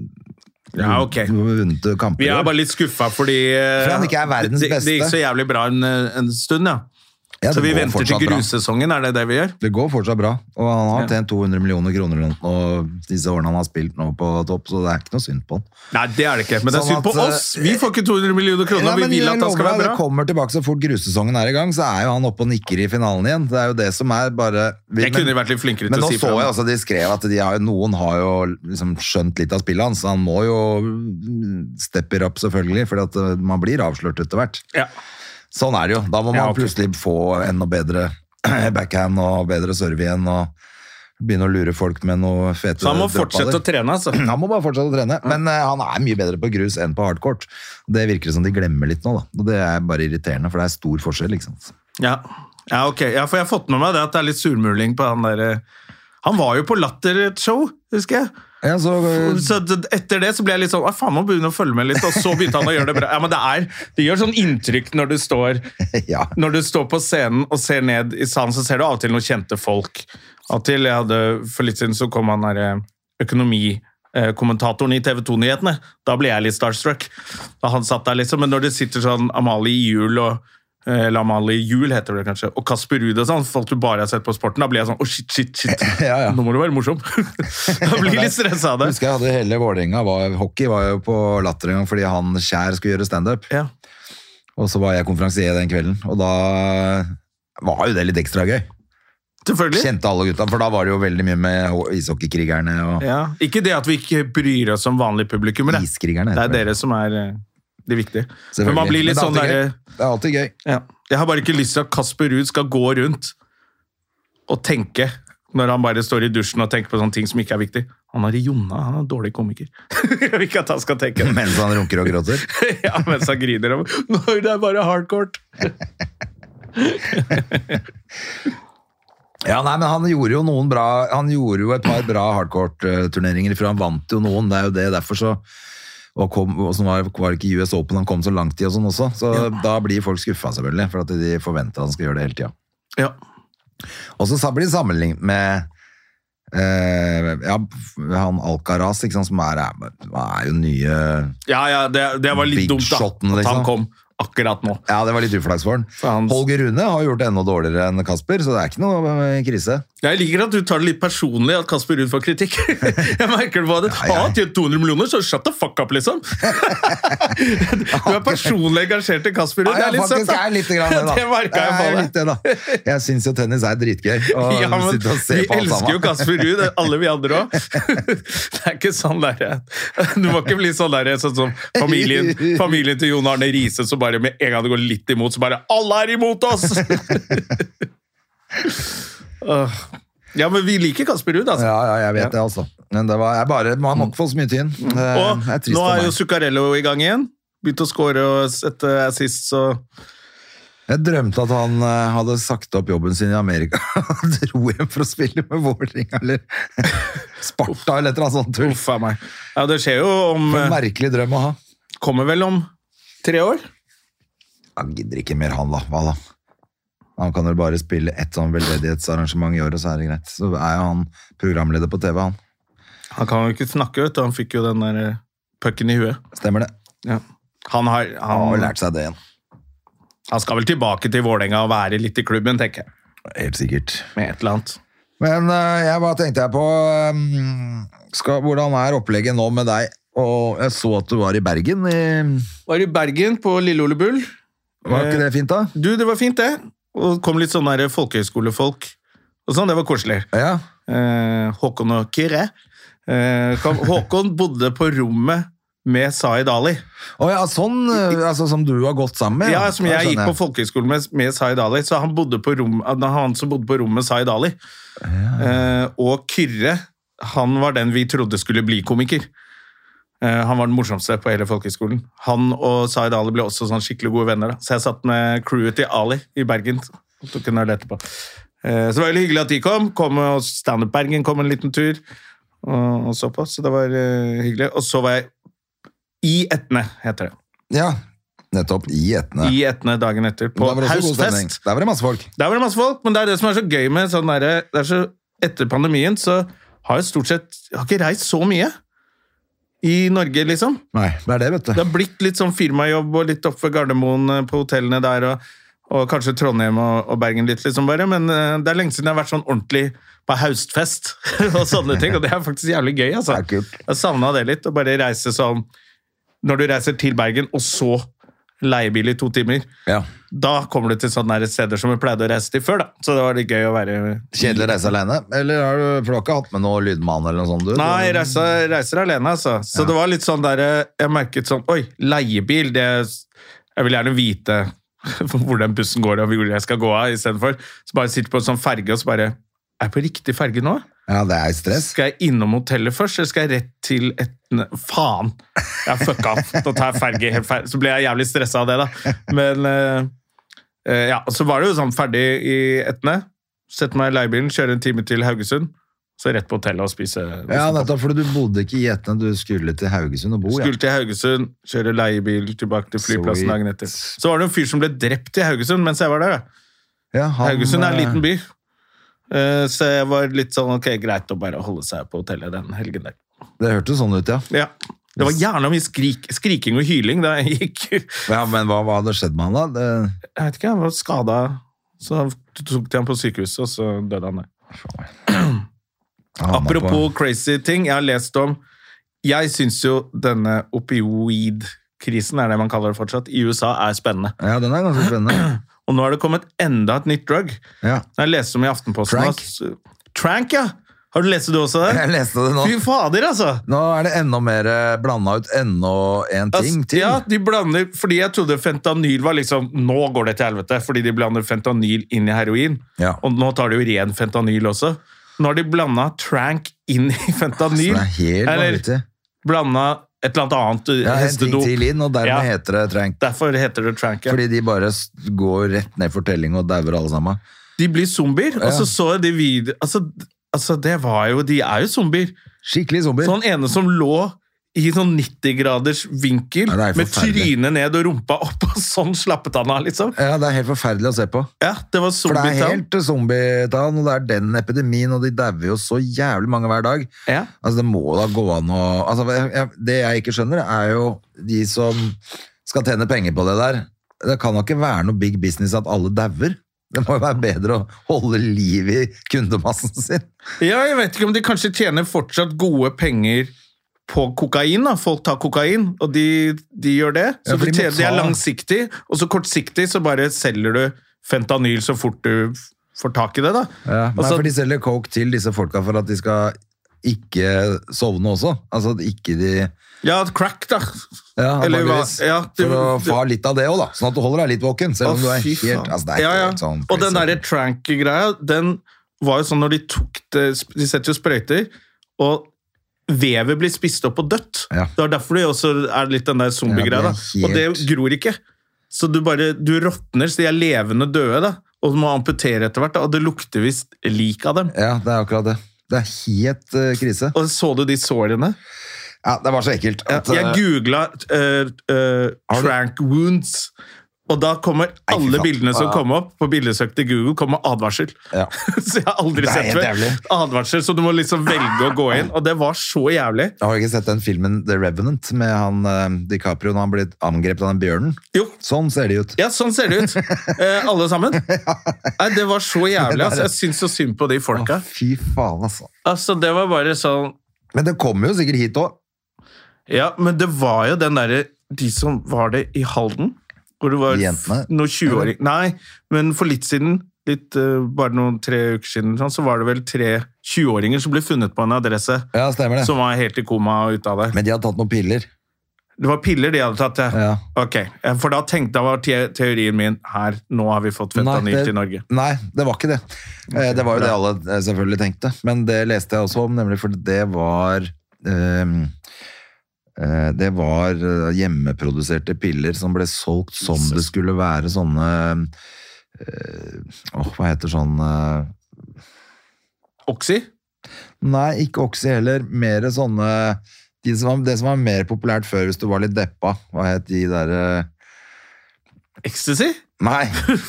Ja, ok. Vi bare litt skuffet fordi han ikke verdens beste. Det gikk så jævlig bra en stund, ja. Så vi venter til grussesongen, det vi gjør? Det går fortsatt bra, og han har tjent 200 millioner kroner og disse årene han har spilt nå på topp, så det ikke noe synd på han. Nei, det det ikke, men det synd på oss. Vi får ikke 200 millioner kroner, vi vil at han skal være bra. Det kommer tilbake så fort grussesongen i gang, så jo han oppe og nikker i finalen igjen. Det jo det som bare... Jeg kunne vært litt flinkere til å si fra. Men nå så jeg også, de skrev at noen har jo liksom skjønt litt av spillet hans, så han må jo steppe up selvfølgelig, fordi at man blir avslørt etter hvert. Ja. Sånn det jo. Da må man plutselig få enda bedre backhand og bedre serve igjen og begynne å lure folk med noe fete... Så han må fortsette å trene, altså? Han må bare fortsette å trene, men han mye bedre på grus enn på hardcourt. Det virker som de glemmer litt nå, da. Og det bare irriterende, for det stor forskjell, liksom. Ja, ok. Ja, for jeg har fått med meg det at det litt surmuling på han der... Han var jo på Latter et show, husker jeg. Ja, så etter det så ble jeg litt sånn, faen må begynne å følge med litt, og så begynte han å gjøre det bra. Ja, men det gjør sånn inntrykk når du står når du står på scenen og ser ned i salen, så ser du av og til noen kjente folk. Av og til, for litt siden så kom han der økonomikommentatoren i TV 2-nyhetene. Da ble jeg litt starstruck. Da han satt der liksom, men når det sitter sånn Amalie Juel eller Amalie Juel heter det kanskje, og Kasper Ruud og sånn, folk du bare har sett på sporten, da blir jeg sånn, shit, ja. Nå må du være morsom. Da blir jeg litt stresset av det. Jeg husker jeg hadde hele Vålerenga, hockey var jo på Latter en gang, fordi han Kjær skulle gjøre stand-up. Ja. Og så var jeg konferansier den kvelden, og da var jo det litt ekstra gøy. Selvfølgelig. Kjente alle gutta, for da var det jo veldig mye med ishockeykrigerne. Og... Ja, ikke det at vi ikke bryr oss om vanlige publikummere. Iskrigerne. Det dere som det viktig. Men man blir litt sånn der... Det alltid gøy. Ja. Jeg har bare ikke lyst til at Kasper Ruud skal gå rundt og tenke, når han bare står i dusjen og tenker på sånne ting som ikke viktig. Han Jonna, han dårlig komiker. Jeg vil ikke at han skal tenke det. Mens han runker og gråter? Ja, mens han griner om, nei, det bare hardcourt. Ja, nei, men han gjorde jo noen bra, han gjorde jo et par bra hardcourt-turneringer, for han vant jo noen, det jo det, derfor så og så var det ikke US Open han kom så langt i og sånn også, så da blir folk skuffet selvfølgelig, for at de forventer at han skal gjøre det hele tiden. Ja. Og så blir det sammenlignet med han Alcaraz, ikke sant, som jo nye det var litt dumt da, at liksom. Han kom akkurat nå. Ja, det var litt uflaks for han. Holger Rune har gjort det enda dårligere enn Kasper, så det ikke noe krise. Jeg liker at du tar det litt personlig at Kasper Ruud får kritikk. Jeg merker det på det. Han har 200 millioner, så shut the fuck up, liksom. Du personlig engasjert til Kasper Ruud. Ja, faktisk litt grann det, da. Det merker jeg på det. Da. Jeg synes jo tennis dritgøy. Ja, men vi elsker jo Kasper Ruud, alle vi andre også. Det ikke sånn der. Du må ikke bli sånn der, sånn som familien til Jon Arne Riise, så bare med en gang det går litt imot, så bare alle imot oss! Ja, men vi liker Kasper Ruud, altså. Ja, jeg vet det, altså. Men det var man må ikke få så mye tynn. Og nå jo Zuccarello i gang igjen. Begynte å score og sette assist, så... Jeg drømte at han hadde sagt opp jobben sin i Amerika og dro hjem for å spille med Vålerenga, eller Sparta, eller et eller annet sånt. Uff av meg. Ja, det skjer jo om... En merkelig drøm å ha. Kommer vel om 3 år? Han gidder ikke mer han da, hva da? Han kan jo bare spille et sånn veldedighetsarrangement i året, så det greit. Så jo han programleder på TV, han. Han kan jo ikke snakke, vet du. Han fikk jo den der pucken i huet. Stemmer det. Ja. Han har lært seg det igjen. Han skal vel tilbake til Vålerenga og være litt i klubben, tenker jeg. Helt sikkert. Med et eller annet. Men hva tenkte jeg på? Hvordan opplegget nå med deg Og jeg så at du var i Bergen. Var i Bergen på Lille Ole Bull. Var ikke det fint da? Du, det var fint det. Og det kom litt sånne der folkehøyskolefolk. Og sånn, det var koselig. Ja. Håkon og Kyrre. Håkon bodde på rommet med Zaid Ali. Ja, sånn, altså som du har gått sammen med? Ja, som jeg gikk på folkehøyskolen med Zaid Ali. Så han bodde på han som bodde på rommet med Zaid Ali. Ja. Og Kyrre, han var den vi trodde skulle bli komiker. Han var den morsomste på hele folkehøyskolen. Han og Zaid Ali ble også sånn skikkelig gode venner. Da. Så jeg satt med crewet til Ali i Bergen. Og tok en øl etterpå. Så det var veldig hyggelig at de kom. Og Stand Up Bergen kom en liten tur. Og så på, så det var hyggelig. Og så var jeg i Etne, heter det. Ja, nettopp. I Etne. I Etne dagen etter, på Hausfest. Der var det masse folk. Der var det masse folk, men det er det som er så gøy med sånn der, det er så, etter pandemien så har jeg stort sett, jeg har ikke reist så mye i Norge, liksom. Nei, det er det, vet du. Det har blitt litt sånn firmajobb og litt opp ved Gardermoen på hotellene der, og kanskje Trondheim og Bergen litt, liksom bare, men det er lenge siden jeg har vært sånn ordentlig på Hausfest og sånne ting, og det er faktisk jævlig gøy, altså. Det er kult. Jeg savnet det litt, å bare reise sånn, når du reiser til Bergen, og så leiebil i 2 timer, ja. Da kommer du til sånne steder som vi pleide å reise til før, da. Så det var litt gøy å være... Kjedelig reise alene? Eller har du ikke hatt med noe lydmann eller noe sånt? Du? Nei, jeg reiser alene, altså. Så det var litt sånn der, jeg merket sånn, oi, leiebil, jeg vil gjerne vite hvor den bussen går, og hvor jeg skal gå av, i stedet for. Så bare sitte på en sånn ferge, og så bare, er jeg på riktig ferge nå? Ja, det er stress. Skal jeg innom hotellet først, eller skal jeg rett til Etne? Faen! Jeg fucka opp. Da tar jeg ferge helt ferdig. Så ble jeg jævlig stresset av det, da. Men ja, så var det jo sånn ferdig i Etne. Sette meg i leiebilen, kjøre en time til Haugesund, så rett på hotellet og spise. Ja, nettopp, for du bodde ikke i Etne, du skulle til Haugesund og bo, ja. Skulle til Haugesund, kjøre leiebil tilbake til flyplassen dagen etter. Så var det en fyr som ble drept i Haugesund mens jeg var der, da. Ja, Haugesund er en liten by. Så jeg var litt sånn, ok, greit å bare holde seg på hotellet den helgen der. Det hørtes sånn ut, ja. Ja, det var gjerne mye skriking og hyling da jeg gikk. Ja, men hva hadde skjedd med han da? Jeg vet ikke, han var skadet. Så tok de han på sykehuset, og så døde han der. Apropos crazy ting, jeg har lest om, jeg synes jo denne opioid-krisen, er det man kaller det fortsatt, i USA er spennende. Ja, den er ganske spennende. Og nå har det kommet enda et nytt drug. Ja. Jeg leste om i Aftenposten. Trank. Trank, ja. Har du lest det også der? Jeg leste det nå. Fy fader, altså. Nå er det enda mer blandet ut enda en ting til. Ja, de blander, fordi jeg trodde fentanyl var liksom, nå går det til helvete, fordi de blander fentanyl inn i heroin. Ja. Og nå tar de jo ren fentanyl også. Nå har de blandet trank inn i fentanyl. Så det er helt vanvittig. Blandet et eller annet en ting til inn, og dermed heter det trank. Derfor heter det trank, ja. Fordi de bare går rett ned i fortelling og dauer alle sammen. De blir zombier, og så de videre... Altså, det var jo... De er jo zombier. Skikkelig zombier. Sånn ene som lå i sånn 90 graders vinkel, med trynet ned og rumpa opp, og sånn slappet han av, liksom. Ja, det er helt forferdelig å se på. Ja, det var zombie-tann. For det er helt zombie-tann, og det er den epidemien, og de dauer jo så jævlig mange hver dag. Ja. Altså, det må da gå an å... Altså, det jeg ikke skjønner, er jo de som skal tjene penger på det der. Det kan jo ikke være noe big business at alle dauer. Det må jo være bedre å holde liv i kundemassen sin. Ja, jeg vet ikke om de kanskje tjener fortsatt gode penger på kokain, da. Folk tar kokain, og de gjør det. Så de er langsiktig, og så kortsiktig så bare selger du fentanyl så fort du får tak i det, da. Ja, men for de selger coke til disse folka for at de skal ikke sovne også. Altså ikke de... Ja, crack, da. Ja, eller for å få litt av det også, da. Sånn at du holder deg litt våken, selv om du er helt... Altså, det er helt sånn... Og den der trank-greia, den var jo sånn når de tok det... De setter jo sprøyter, og vevet blir spist opp og dødt. Ja. Det var derfor det også er litt den der zombie-greia, da. Og det gror ikke. Så du råtner, så de er levende døde, da. Og du må amputere etter hvert, da. Og det lukter vist lik av dem. Ja, det er akkurat det. Det er helt krise. Og så du de sårene? Ja, det var så ekkelt. Jeg googlet trank wounds, og da kommer alle bildene som kom opp på bildesøk til Google, kommer advarsel. Ja. Så jeg har aldri sett det. Advarsel, så du må liksom velge å gå inn, og det var så jævlig. Jeg har ikke sett den filmen The Revenant med han DiCaprio når han ble angrepet av den bjørnen. Jo. Sånn ser de ut. Ja, sånn ser de ut. Alle sammen. Nei, det var så jævlig, altså. Jeg synes så synd på de folka. Fy faen, altså. Altså, det var bare sånn... Men det kommer jo sikkert hit også. Ja, men det var jo den der, de som var det i Halden, hvor det var noen 20-åring. Nei, men for litt siden, bare noen 3 uker siden, så var det vel 3 20-åringer som ble funnet på en adresse. Ja, stemmer det. Som var helt i koma og ute av det. Men de hadde tatt noen piller. Det var piller de hadde tatt, ja. Ok, for da var teorien min her, nå har vi fått fentanyl til Norge. Nei, det var ikke det. Det var jo det alle selvfølgelig tenkte. Men det leste jeg også om, nemlig for det var hjemmeproduserte piller som ble solgt som det skulle være sånne hva heter sånn Oxy? Nei, ikke Oxy heller. Mer sånne det som var mer populært før hvis du var litt deppa. Hva het de der Ecstasy? Nei.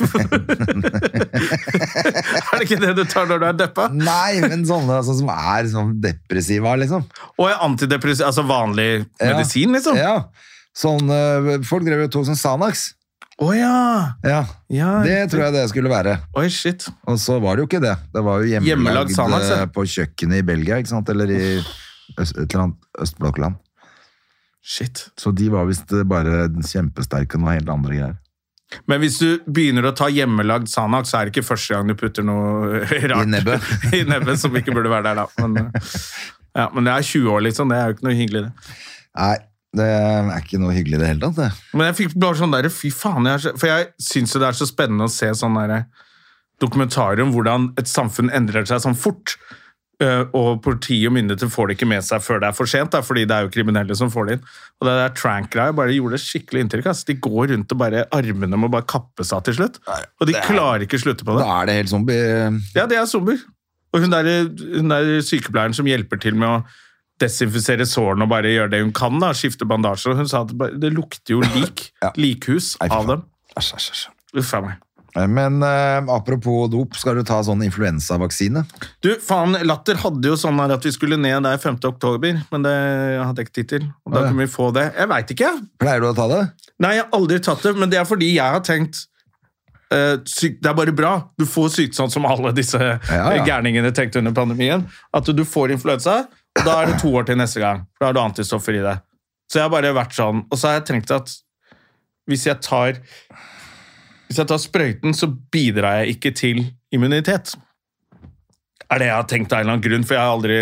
Er det ikke det du tar når du deppa? Nei, men sånne som sånn depressiva, liksom. Og antidepressiva, altså vanlig medisin, liksom? Ja. Folk drev jo tok sånn Xanax. Ja, det tror jeg det skulle være. Oi, shit. Og så var det jo ikke det. Det var jo hjemmelagd på kjøkkenet i Belgia, ikke sant? Eller i et eller annet Østblokkland. Shit. Så de var vist bare kjempesterke og noe helt andre greier. Men hvis du begynner å ta hjemmelagd Xanax, så er det ikke første gang du putter noe rart i nebbet som ikke burde være der da. Men det er 20 år liksom, det er jo ikke noe hyggelig det. Nei, det er ikke noe hyggelig det hele tatt det. Men jeg fikk bare sånn der, fy faen, for jeg synes det er så spennende å se sånne der dokumentarer om hvordan et samfunn endrer seg sånn fort. Og politi og myndigheter får det ikke med seg før det er for sent, da, fordi det er jo kriminelle som får det inn. Og det der Trank-greia bare gjorde det skikkelig inntrykk. Altså. De går rundt og bare armene må bare kappes av til slutt. Og de klarer ikke å slutte på det. Da er det helt zombie. Ja, det er zombier. Og hun der sykepleieren som hjelper til med å desinfisere sårene og bare gjøre det hun kan, da, skifte bandasjer. Og hun sa at det lukter jo likhus av dem. Uff a meg. Men apropos dop, skal du ta sånn influensavaksine? Du, faen, Latter hadde jo sånn at vi skulle ned der 5. oktober, men det hadde jeg ikke tid til. Og da kunne vi få det. Jeg vet ikke. Pleier du å ta det? Nei, jeg har aldri tatt det, men det er fordi jeg har tenkt det er bare bra. Du får sykt sånn som alle disse gærningene tenkte under pandemien. At du får influensa, og da er det 2 år til neste gang. Da har du antistoffer i det. Så jeg har bare vært sånn. Og så har jeg tenkt at hvis jeg tar sprøyten, så bidrar jeg ikke til immunitet. Er det jeg har tenkt av en eller annen grunn, for jeg har aldri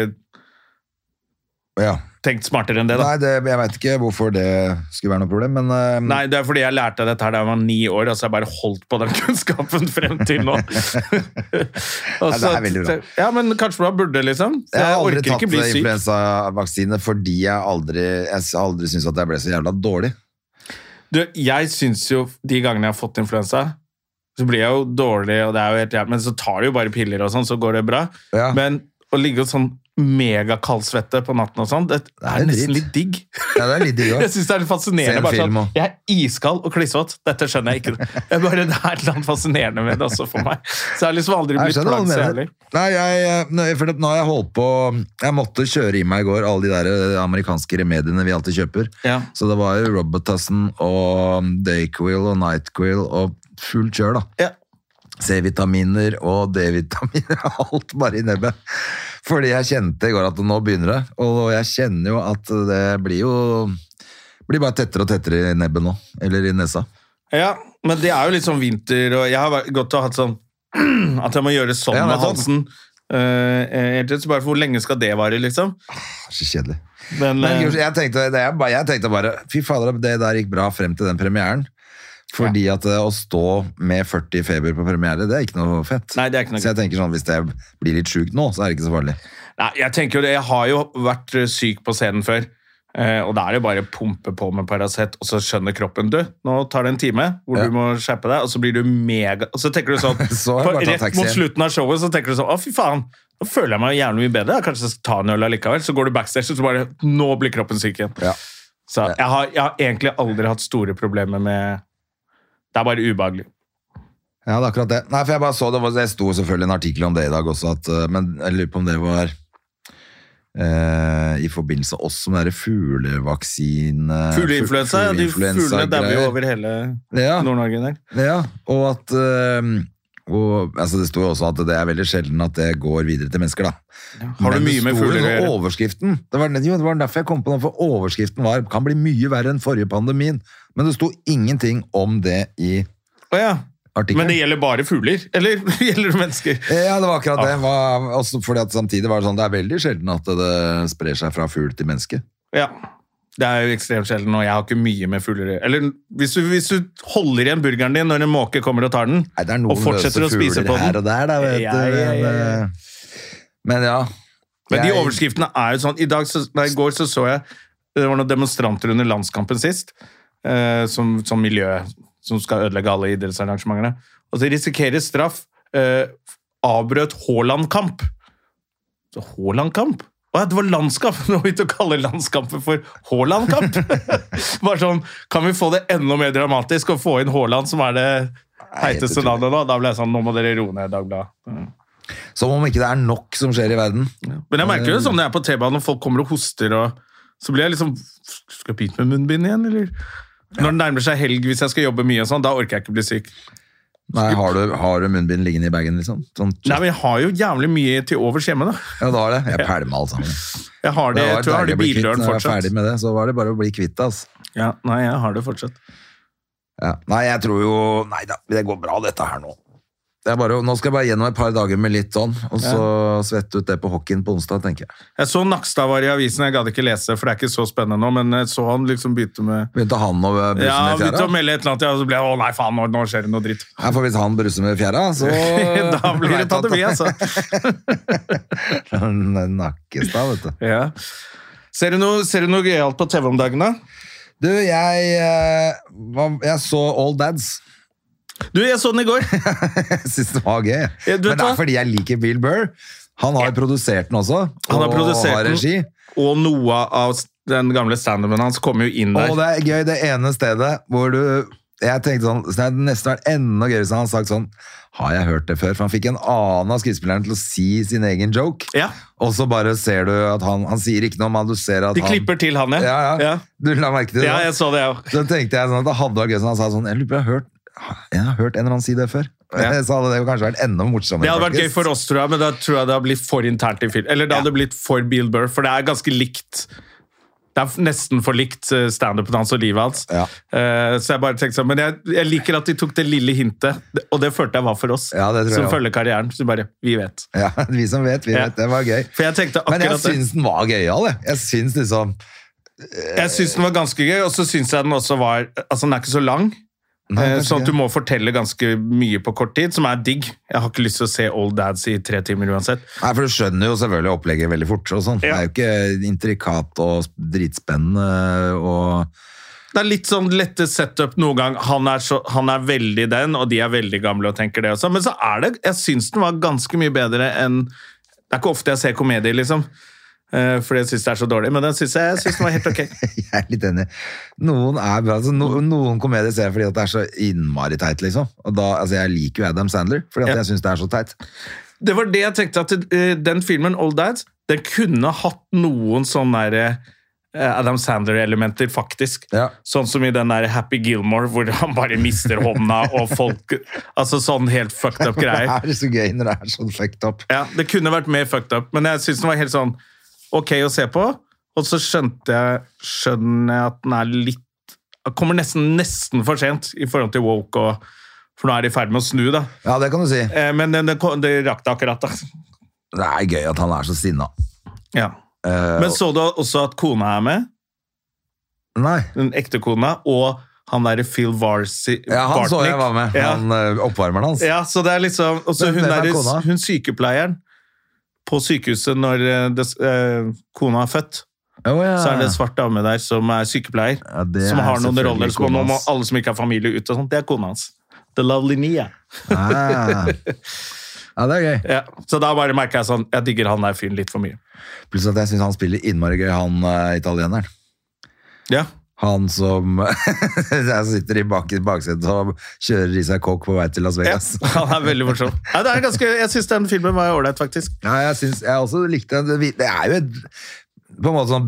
tenkt smartere enn det, da. Nei, jeg vet ikke hvorfor det skulle være noe problem, men Nei, det er fordi jeg lærte dette her da jeg var 9 år, og så har jeg bare holdt på den kunnskapen frem til nå. Det er veldig bra. Ja, men kanskje man burde, liksom. Jeg har aldri tatt influensavaksine fordi jeg aldri syntes at jeg ble så jævla dårlig. Du, jeg synes jo, de gangene jeg har fått influensa, så blir jeg jo dårlig, og det er jo helt jævlig, men så tar du jo bare piller og sånn, så går det bra. Ja. Men å ligge sånn megakaldsvette på natten og sånn, det er nesten litt digg. Ja, det er litt digg også. Jeg synes det er litt fascinerende. Bare sånn, jeg er iskald og klissvåt. Dette skjønner jeg ikke. Det er bare det er litt fascinerende med det også for meg. Så jeg har liksom aldri blitt plagd så jævlig. Nei, for nå har jeg holdt på. Jeg måtte kjøre i meg i går alle de der amerikanske remediene vi alltid kjøper. Ja. Så det var jo Robitussin og Dayquil og Nightquil og full kjør da. Ja. C-vitaminer og D-vitaminer, alt bare i nebbet. Fordi jeg kjente i går at nå begynner det, og jeg kjenner jo at det blir bare tettere og tettere i nebbet nå, eller i nesa. Ja, men det er jo litt sånn vinter, og jeg har gått og hatt sånn, at jeg må gjøre sånn med halsen. Så bare hvor lenge skal det vare, liksom? Så kjedelig. Men jeg tenkte bare, fy fader, det der gikk bra frem til den premieren. Fordi at å stå med 40 feber på premiere, det er ikke noe fett. Nei, det er ikke noe. Så jeg tenker sånn, hvis jeg blir litt syk nå, så er det ikke så farlig. Nei, jeg tenker jo det, jeg har jo vært syk på scenen før, og da er det bare pumpe på med Paracet, og så skjønner kroppen, du, nå tar det en time, hvor du må skjerpe deg, og så blir du og så tenker du sånn, rett mot slutten av showet, så tenker du sånn, å fy faen, nå føler jeg meg jævlig mye bedre, jeg kanskje skal ta en øl allikevel, så går du backstage, og så bare, nå blir kroppen syk igjen. Ja. Så jeg har egentlig aldri hatt store problemer med det er bare ubehagelig. Ja, det er akkurat det. Nei, for jeg bare så det sto selvfølgelig en artikkel om det i dag også, men jeg lurer på om det var i forbindelse også med det fuglevaksine... Fugleinfluensa, de fuglene der vi over hele Nord-Norge der. Ja, og at Og altså, det står jo også at det er veldig sjelden at det går videre til mennesker, da. Har du mye med fugler å gjøre? Overskriften, det var derfor jeg kom på det, for overskriften kan bli mye verre enn forrige pandemien, men det sto ingenting om det i artikkelen. Men det gjelder bare fugler, eller gjelder det mennesker? Ja, det var akkurat det. Også fordi at samtidig var det sånn, det er veldig sjelden at det sprer seg fra fugl til menneske. Ja, det er jo ekstremt sjelden, og jeg har ikke mye med fugler. Eller hvis du holder igjen burgeren din når en måke kommer og tar den, og fortsetter å spise på den. Her og der, da, vet du. Men ja. Men de overskriftene er jo sånn, i går så jeg, det var noen demonstranter under landskampen sist, som miljø, som skal ødelegge alle idrettsarrangementene. Og så risikerer straff, avbrøt Haaland-kamp. Så Haaland-kamp? Det var landskamp. Nå begynte å kalle landskampen for Haaland-kamp. Bare sånn, kan vi få det enda mer dramatisk og få inn Haaland, som er det heiteste navnet nå? Da ble jeg sånn, nå må dere roe ned, Dagbladet. Som om ikke det er nok som skjer i verden. Ja. Men jeg merker det sånn når jeg er på T-banen, og folk kommer og hoster, og så blir jeg liksom, skal jeg begynne med munnbind igjen, eller? Når det nærmer seg helg, hvis jeg skal jobbe mye og sånn, da orker jeg ikke bli syk. Nei, har du munnbind liggende i bagen, liksom? Sånn, nei, men jeg har jo jævlig mye til overs hjemme, da. Ja, det var det. Jeg pælmer alt sammen. Jeg har det, jeg tror jeg har det i bildøren fortsatt. Når jeg er ferdig med det, så var det bare å bli kvitt, altså. Ja, nei, jeg har det fortsatt. Ja. Nei, jeg tror jo, nei da, det går bra dette her nå. Nå skal jeg bare gjennom et par dager med litt sånn, og så svette ut det på hockeyen på onsdag, tenker jeg. Jeg så Nakstad var i avisen, jeg gadd ikke lese, for det er ikke så spennende nå, men jeg så han liksom begynte med... Begynte han å brusse med fjæra? Ja, begynte å melde et eller annet, og så ble jeg, nei faen, nå skjer det noe dritt. Ja, for hvis han brusser med fjæra, så... da blir det pandemi, altså. Nakkestad, vet du. Ja. Ser du noe gøyalt på TV om dagen, da? Du, jeg så All Dads. Du, jeg så den i går. Jeg synes det var gøy. Men det er fordi jeg liker Bill Burr. Han har jo produsert den også. Han har produsert den, og noe av den gamle stand-upen hans kommer jo inn der. Og det er gøy, det ene stedet hvor jeg tenkte sånn, så det er nesten vært enda gøyere, så han har sagt sånn, har jeg hørt det før? For han fikk en annen av skuespilleren til å si sin egen joke. Ja. Og så bare ser du at han sier ikke noe, men du ser at de klipper til han, ja. Du la merke til det. Ja, jeg så det, ja. Så tenkte jeg sånn at det hadde vært gøy, så han sa sånn, jeg har hørt en eller annen si det før. Så hadde det jo kanskje vært enda morsommere. Det hadde vært gøy for oss, tror jeg, men da tror jeg det hadde blitt for internt i film. Eller det hadde blitt for Bill Burr, for det er ganske likt. Det er nesten for likt stand-upen hans og livet hans. Ja. Så jeg bare tenkte sånn, men jeg liker at de tok det lille hintet, og det følte jeg var for oss, som følger karrieren. Så bare, vi vet. Ja, vi som vet, det var gøy. For jeg tenkte akkurat men jeg synes den var gøyal, jeg synes liksom... Jeg synes den var ganske gøy, og så synes jeg den også var, altså den er ikke så lang, sånn at du må fortelle ganske mye på kort tid, som er digg. Jeg har ikke lyst til å se Old Dads i 3 timer uansett. Nei, for du skjønner jo selvfølgelig opplegget veldig fort og sånn. Det er jo ikke intrikat og dritspennende og... Det er litt sånn lette setup noen gang. Han er veldig den, og de er veldig gamle og tenker det også. Men så er det, jeg synes den var ganske mye bedre enn... Det er ikke ofte jeg ser komedier, liksom. Fordi jeg synes det er så dårlig, men jeg synes den var helt ok. Jeg er litt enig. Noen er bra, altså, noen komedier ser jeg fordi at det er så innmari teit, liksom. Og da, altså jeg liker jo Adam Sandler, fordi at jeg synes det er så teit. Det var det jeg tenkte, at den filmen, Old Dads, den kunne hatt noen sånne der Adam Sandler-elementer, faktisk. Ja. Sånn som i den der Happy Gilmore, hvor han bare mister hånda, og folk, altså sånn helt fucked up greier. Det er så gøy når det er sånn fucked up. Ja, det kunne vært mer fucked up, men jeg synes den var helt sånn ok å se på, og så skjønner jeg at den er litt, kommer nesten for sent i forhold til woke, for nå er de i ferd med å snu, da. Ja, det kan du si. Men det rakk det akkurat, da. Det er gøy at han er så sinna. Ja. Men så du også at kona er med? Nei. Den ekte kona, og han der Phil Bartnick. Ja, han så jeg var med. Han oppvarmeren hans. Ja, så det er liksom, og så hun sykepleieren, på sykehuset når kona er født, så er det svart dame der som er sykepleier, som har noen roller, som nå må alle som ikke har familie ut og sånt, det er kona hans. The Lovely Nia. Ja, det er gøy. Ja, så da bare merker jeg sånn, jeg digger han der fyren litt for mye. Pluss at jeg synes han spiller innmari gøy, han italieneren. Ja. Han som jeg sitter i baksetet og kjører i seg kokk på vei til Las Vegas. Ja, han er veldig morsom. Ja, det er ganske, jeg synes den filmen var ålreit, faktisk. Ja, jeg også likte den. Det er jo på en måte sånn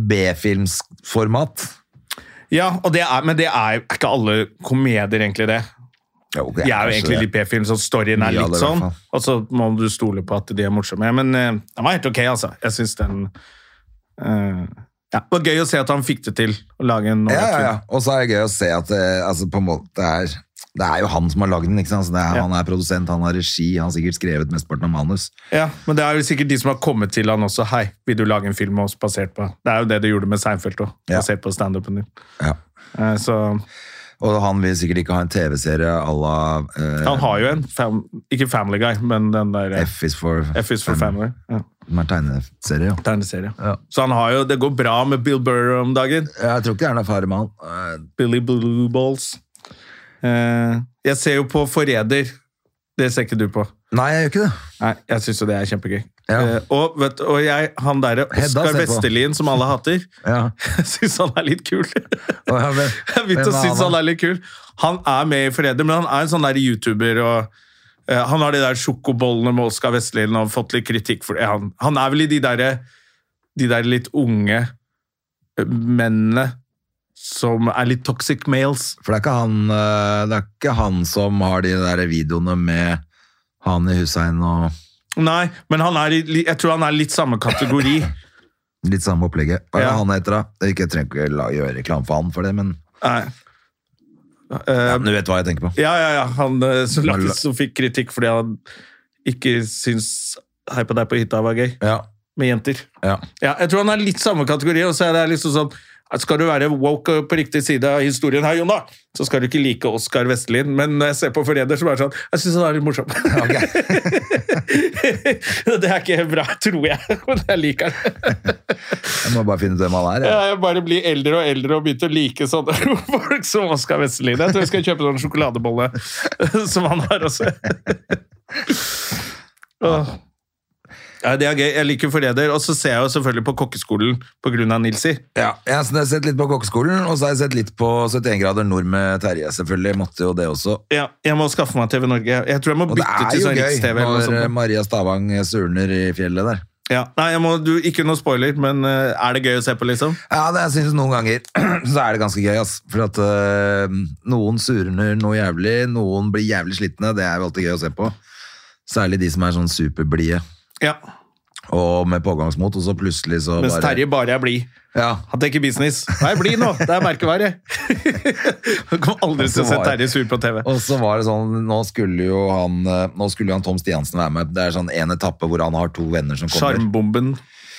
B-filmsformat. Ja, men det er ikke alle komedier egentlig det. Jo, de er jo egentlig litt B-film, så storyen er litt sånn, og så må du stole på at de er morsomme. Men den var helt ok, altså. Jeg synes den... det var gøy å se at han fikk det til å lage en Ja. Og så er det gøy å se at altså, på en måte det er jo han som har laget den, ikke sant? Så han er produsent, han har regi, han har sikkert skrevet mesteparten av manus. Ja, men det er jo sikkert de som har kommet til han også. Hei, vil du lage en film med oss basert på? Det er jo det du gjorde med Seinfeld også, basert på stand-upen din. Ja. Og han vil sikkert ikke ha en TV-serie à la... han har jo en, ikke Family Guy, men den der... F is for Family. Ja. Den er tegneserie, ja. Tegneserie. Ja. Så han har jo, det går bra med Bill Burr om dagen. Jeg tror ikke det er noe fare med han. Billy Blue Balls. Jeg ser jo på Forræder. Det ser ikke du på. Nei, jeg gjør ikke det. Nei, jeg synes jo det er kjempegøy. Ja. Han der Oscar Westerlin, som alle hater, jeg synes han er litt kul. Jeg begynte å synes han er litt kul. Han er med i Forræder, men han er en sånn der YouTuber, og han har de der sjokobollene med Oscar Westerlin, og har fått litt kritikk for det. Han er vel i de der litt unge mennene som er litt toxic males. For det er ikke han som har de der videoene med han i Hussein og... Nei, men jeg tror han er litt samme kategori. Litt samme opplegget. Hva er det han heter da? Jeg trenger ikke gjøre reklam for han for det, men... Nei. Du vet hva jeg tenker på. Ja. Han som fikk kritikk fordi han ikke syns Hei på deg på hytta var gøy. Ja. Med jenter. Ja. Jeg tror han er litt samme kategori, og så er det liksom sånn skal du være woke på riktig side av historien her, Jonna, så skal du ikke like Oscar Westerlin, men når jeg ser på Forræder, så er det sånn, jeg synes han er litt morsom. Okay. Det er ikke bra, tror jeg, men jeg liker det. Jeg må bare finne ut hvem han er. Jeg bare blir eldre og eldre og begynte å like sånne folk som Oscar Westerlin. Jeg tror jeg skal kjøpe sånn sjokoladebolle som han har også. Ja, det er gøy. Jeg liker Forræder, og så ser jeg jo selvfølgelig på kokkeskolen på grunn av Nilsi. Ja, jeg har sett litt på kokkeskolen, og så har jeg sett litt på 71 grader nord med Terje, selvfølgelig. Måtte jo det også. Ja, jeg må skaffe meg TV Norge. Jeg tror jeg må bytte til sånn Riks-TV. Og det er jo gøy når Maria Stavang surner i fjellet der. Ja, nei, ikke noe spoiler, men er det gøy å se på, liksom? Ja, det synes jeg noen ganger. Så er det ganske gøy, ass. For at noen surner noe jævlig, noen blir jævlig slittende, det er jo alltid gøy å se på. Særlig de som er sånn superblige. Ja. Og med pågangsmot, og så plutselig så mens Terje bare er blid. Ja. Han tenker business. Nei, bli nå, det er merkeværet. Han kommer aldri til å se Terje sur på TV. Og så var det sånn, nå skulle jo han Tom Stiansen være med. Det er sånn en etappe hvor han har to venner som kommer. Sjarmbomben.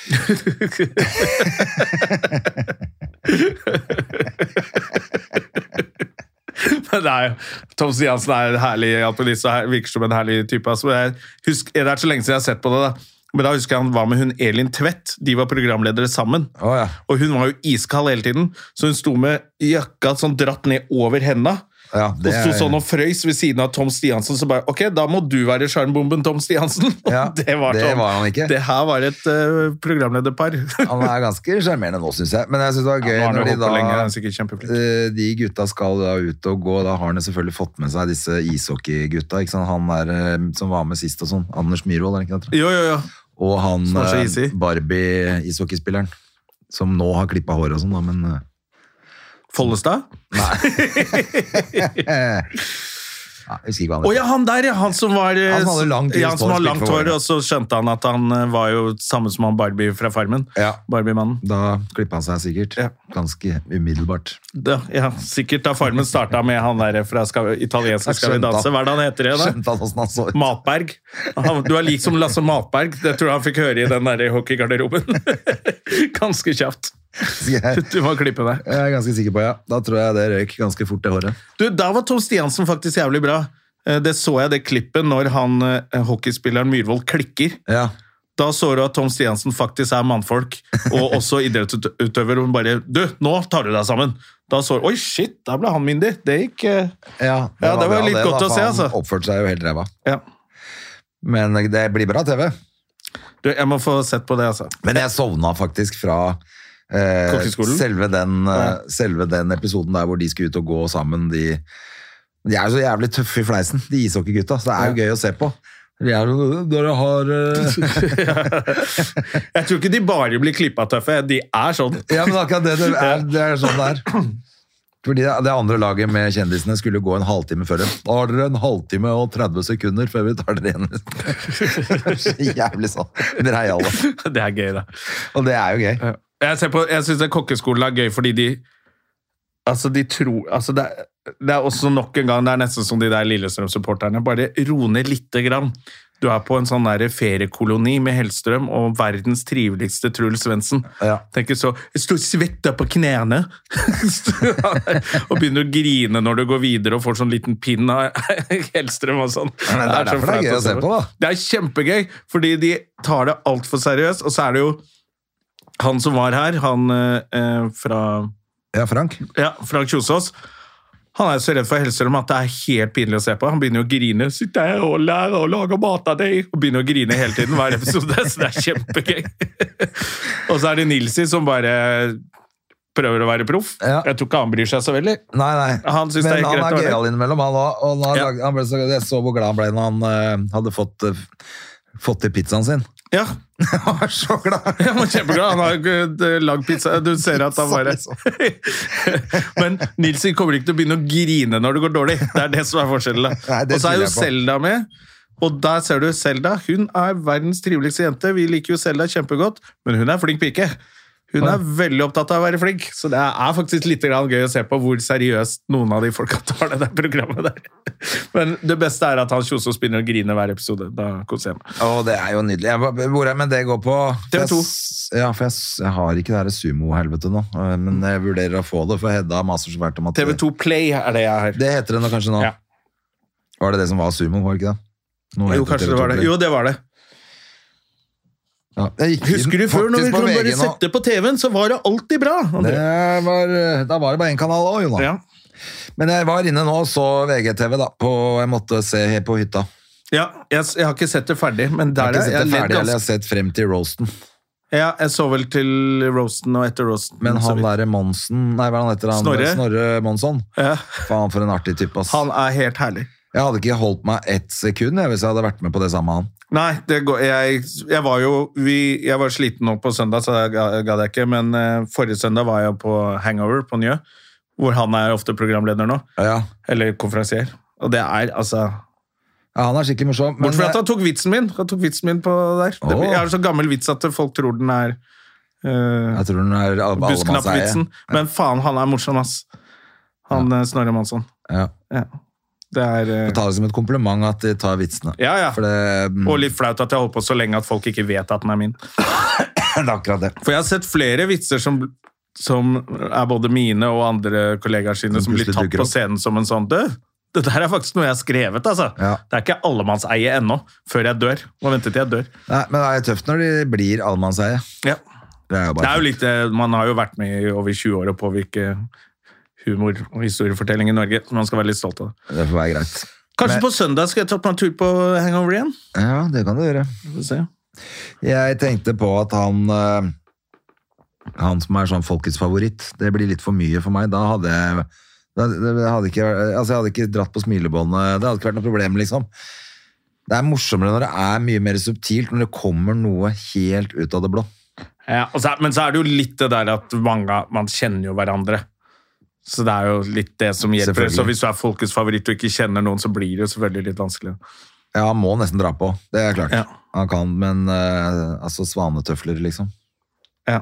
Men nei, Tom Stiansen er en herlig alpinist og virker som en herlig type. Altså, det er så lenge siden jeg har sett på det da. Men da husker jeg han var med hun Elin Tvedt. De var programledere sammen. Ja. Og hun var jo iskald hele tiden, så hun sto med jakka sånn dratt ned over henda. Ja, og sto sånn og frøys ved siden av Tom Stiansen, så bare, ok, da må du være sjarmbomben Tom Stiansen. Ja, det var han ikke. Det her var et programlederpar. Han er ganske charmerende nå, synes jeg. Men jeg synes det var gøy når de gutta skal da ut og gå, da har han selvfølgelig fått med seg disse ishockey-gutta, ikke sant? Han der som var med sist og sånn, Anders Myhrvold, er det ikke det? Jo. Og han Barbie-ishockeyspilleren, som nå har klippet hår og sånn, da, men... Follestad? Nei. Jeg husker ikke hva han heter. Han der, han som var... Han hadde langt hår, og så skjønte han at han var jo samme som han Barbie fra Farmen. Ja. Barbie-mannen. Da klippet han seg sikkert. Ja. Ganske umiddelbart. Ja, sikkert da Farmen startet med han der fra italienske Skal vi danse. Hva er det han heter det da? Skjønte han hvordan han så ut. Matberg. Du er lik som Lasse Matberg. Det tror jeg han fikk høre i den der hockeygarderoben. Ganske kjapt. Du må klippe deg. Jeg er ganske sikker på, ja. Da tror jeg det røyk ganske fort det håret. Da var Tom Stiansen faktisk jævlig bra. Det så jeg det klippet når han hockeyspilleren Myhrvold klikker. Ja. Da så du at Tom Stiansen faktisk er mannfolk, og også idrettsutøver, og bare, nå tar du deg sammen. Da så oi shit, da ble han myndig. Det gikk... Ja, det var litt godt å se, altså. Han oppførte seg jo helt ræva. Ja. Men det blir bra TV. Jeg må få sett på det, altså. Men jeg sovna faktisk fra... selve den episoden der hvor de skulle ut og gå sammen, de er jo så jævlig tøffe i fleisen, de ishockeygutta, så det er jo gøy å se på. De er jo, dere har Jeg tror ikke de bare blir klippet tøffe, de er sånn. Ja, men akkurat det er sånn det er. Fordi det andre laget med kjendisene skulle gå en halvtime før dem. Da har dere en halvtime og 30 sekunder før vi tar dere igjen. Så jævlig sånn. Breiale. Det er gøy, da. Og det er jo gøy. Jeg synes kokkeskolen er gøy, fordi de tror... det er også nok en gang, det er nesten som de der Lillestrøm-supporterne, bare ro ned litt grann. Du er på en sånn der feriekoloni med Hellstrøm og verdens triveligste Truls Svendsen. Ja. Tenker så, jeg står svett på knærne, og begynner å grine når du går videre og får sånn liten pinn av Hellstrøm og sånn. Men det er derfor det er gøy å se på, da. Det er kjempegøy, fordi de tar det alt for seriøst, og så er det jo han som var her, han fra... Ja, Frank. Ja, Frank Kjosås. Han er så redd for Hellstrøm at det er helt pinlig å se på. Han begynner å grine. Sitter her og lærer å lage mat av deg. Og begynner å grine hele tiden hver episode, så det er kjempegøy. Og så er det Nilsi som bare prøver å være proff. Ja. Jeg tror ikke han bryr seg så veldig. Nei. Han synes men det er han er gøyal innimellom, han også. Og jeg så hvor glad han ble når han hadde fått til pizzaen sin. Ja. Han var så glad. Han var kjempeglad. Han har lagd pizza. Du ser at han bare... Men Nilsi kommer ikke til å begynne å grine når det går dårlig. Det er det som er forskjellen. Og så er jo Selda med. Og der ser du Selda. Hun er verdens triveligste jente. Vi liker jo Selda kjempegodt, men hun er flink pike. Hun er veldig opptatt av å være flink, så det er faktisk litt gøy å se på hvor seriøst noen av de folka tar det der programmet der. Men det beste er at han Kjosås begynner å grine hver episode. Da koser jeg meg. Det er jo nydelig. Men det går på... TV2. For jeg har ikke det her sumo-helvete nå, men jeg vurderer å få det, for Hedda maser så fælt om at... TV2 Play er det jeg har. Det heter det nå kanskje nå. Ja. Var det som var sumo, var det ikke det? Jo, kanskje det var det. Jo, det var det. Ja, husker du før, når vi kunne bare sette på TV-en, så var det alltid bra. Da var det bare en kanal også, Jonas. Ja. Men jeg var inne nå og så VGTV da, jeg måtte se helt på hytta. Ja, jeg har ikke sett det ferdig, men der jeg har sett frem til roasten. Ja, jeg så vel til roasten og etter roasten. Men han der Monsen, nei, hva han heter han? Snorre Monsson. Ja. Faen for en artig typ, ass. Han er helt herlig. Jeg hadde ikke holdt meg ett sekund hvis jeg hadde vært med på det samme han. Nei, jeg var sliten nå på søndag, så jeg gadd jeg ikke, men forrige søndag var jeg på Hangover på Njø, hvor han er ofte programleder nå, eller konferansier, og det er altså... Ja, han er skikkelig morsom. Bort fra at han tok vitsen min på der. Jeg har så gammel vits at folk tror den er... jeg tror den er bussknappvitsen, men faen, han er morsom, ass. Han Snorre Monsson. Ja. Det tar det som et kompliment at de tar vitsene. Ja. Det, og litt flaut at jeg holdt på så lenge at folk ikke vet at den er min. Det er akkurat det. For jeg har sett flere vitser som er både mine og andre kollegaer sine som blir tatt på scenen som en sånn død. Det der er faktisk noe jeg har skrevet, altså. Ja. Det er ikke allemannseie ennå, før jeg dør. Må vente til jeg dør. Nei, men det er tøft når de blir allemannseie. Ja. Det er jo litt, man har jo vært med i over 20 år og påvirke humor og historiefortelling i Norge, så man skal være litt stolt av det. Det får være greit. Kanskje på søndag skal jeg ta på en tur på Hangover igjen? Ja, det kan du gjøre. Jeg tenkte på at han som er sånn folkets favoritt, det blir litt for mye for meg. Da hadde jeg hadde ikke dratt på smilebåndet, det hadde ikke vært noe problem, liksom. Det er morsommere når det er mye mer subtilt, når det kommer noe helt ut av det blå. Ja, men så er det jo litt det der at man kjenner jo hverandre. Så det er jo litt det som hjelper. Så hvis du er folkets favoritt og ikke kjenner noen, så blir det jo selvfølgelig litt vanskelig. Ja, han må nesten dra på. Det er klart. Ja. Han kan, men altså svanetøfler, liksom. Ja.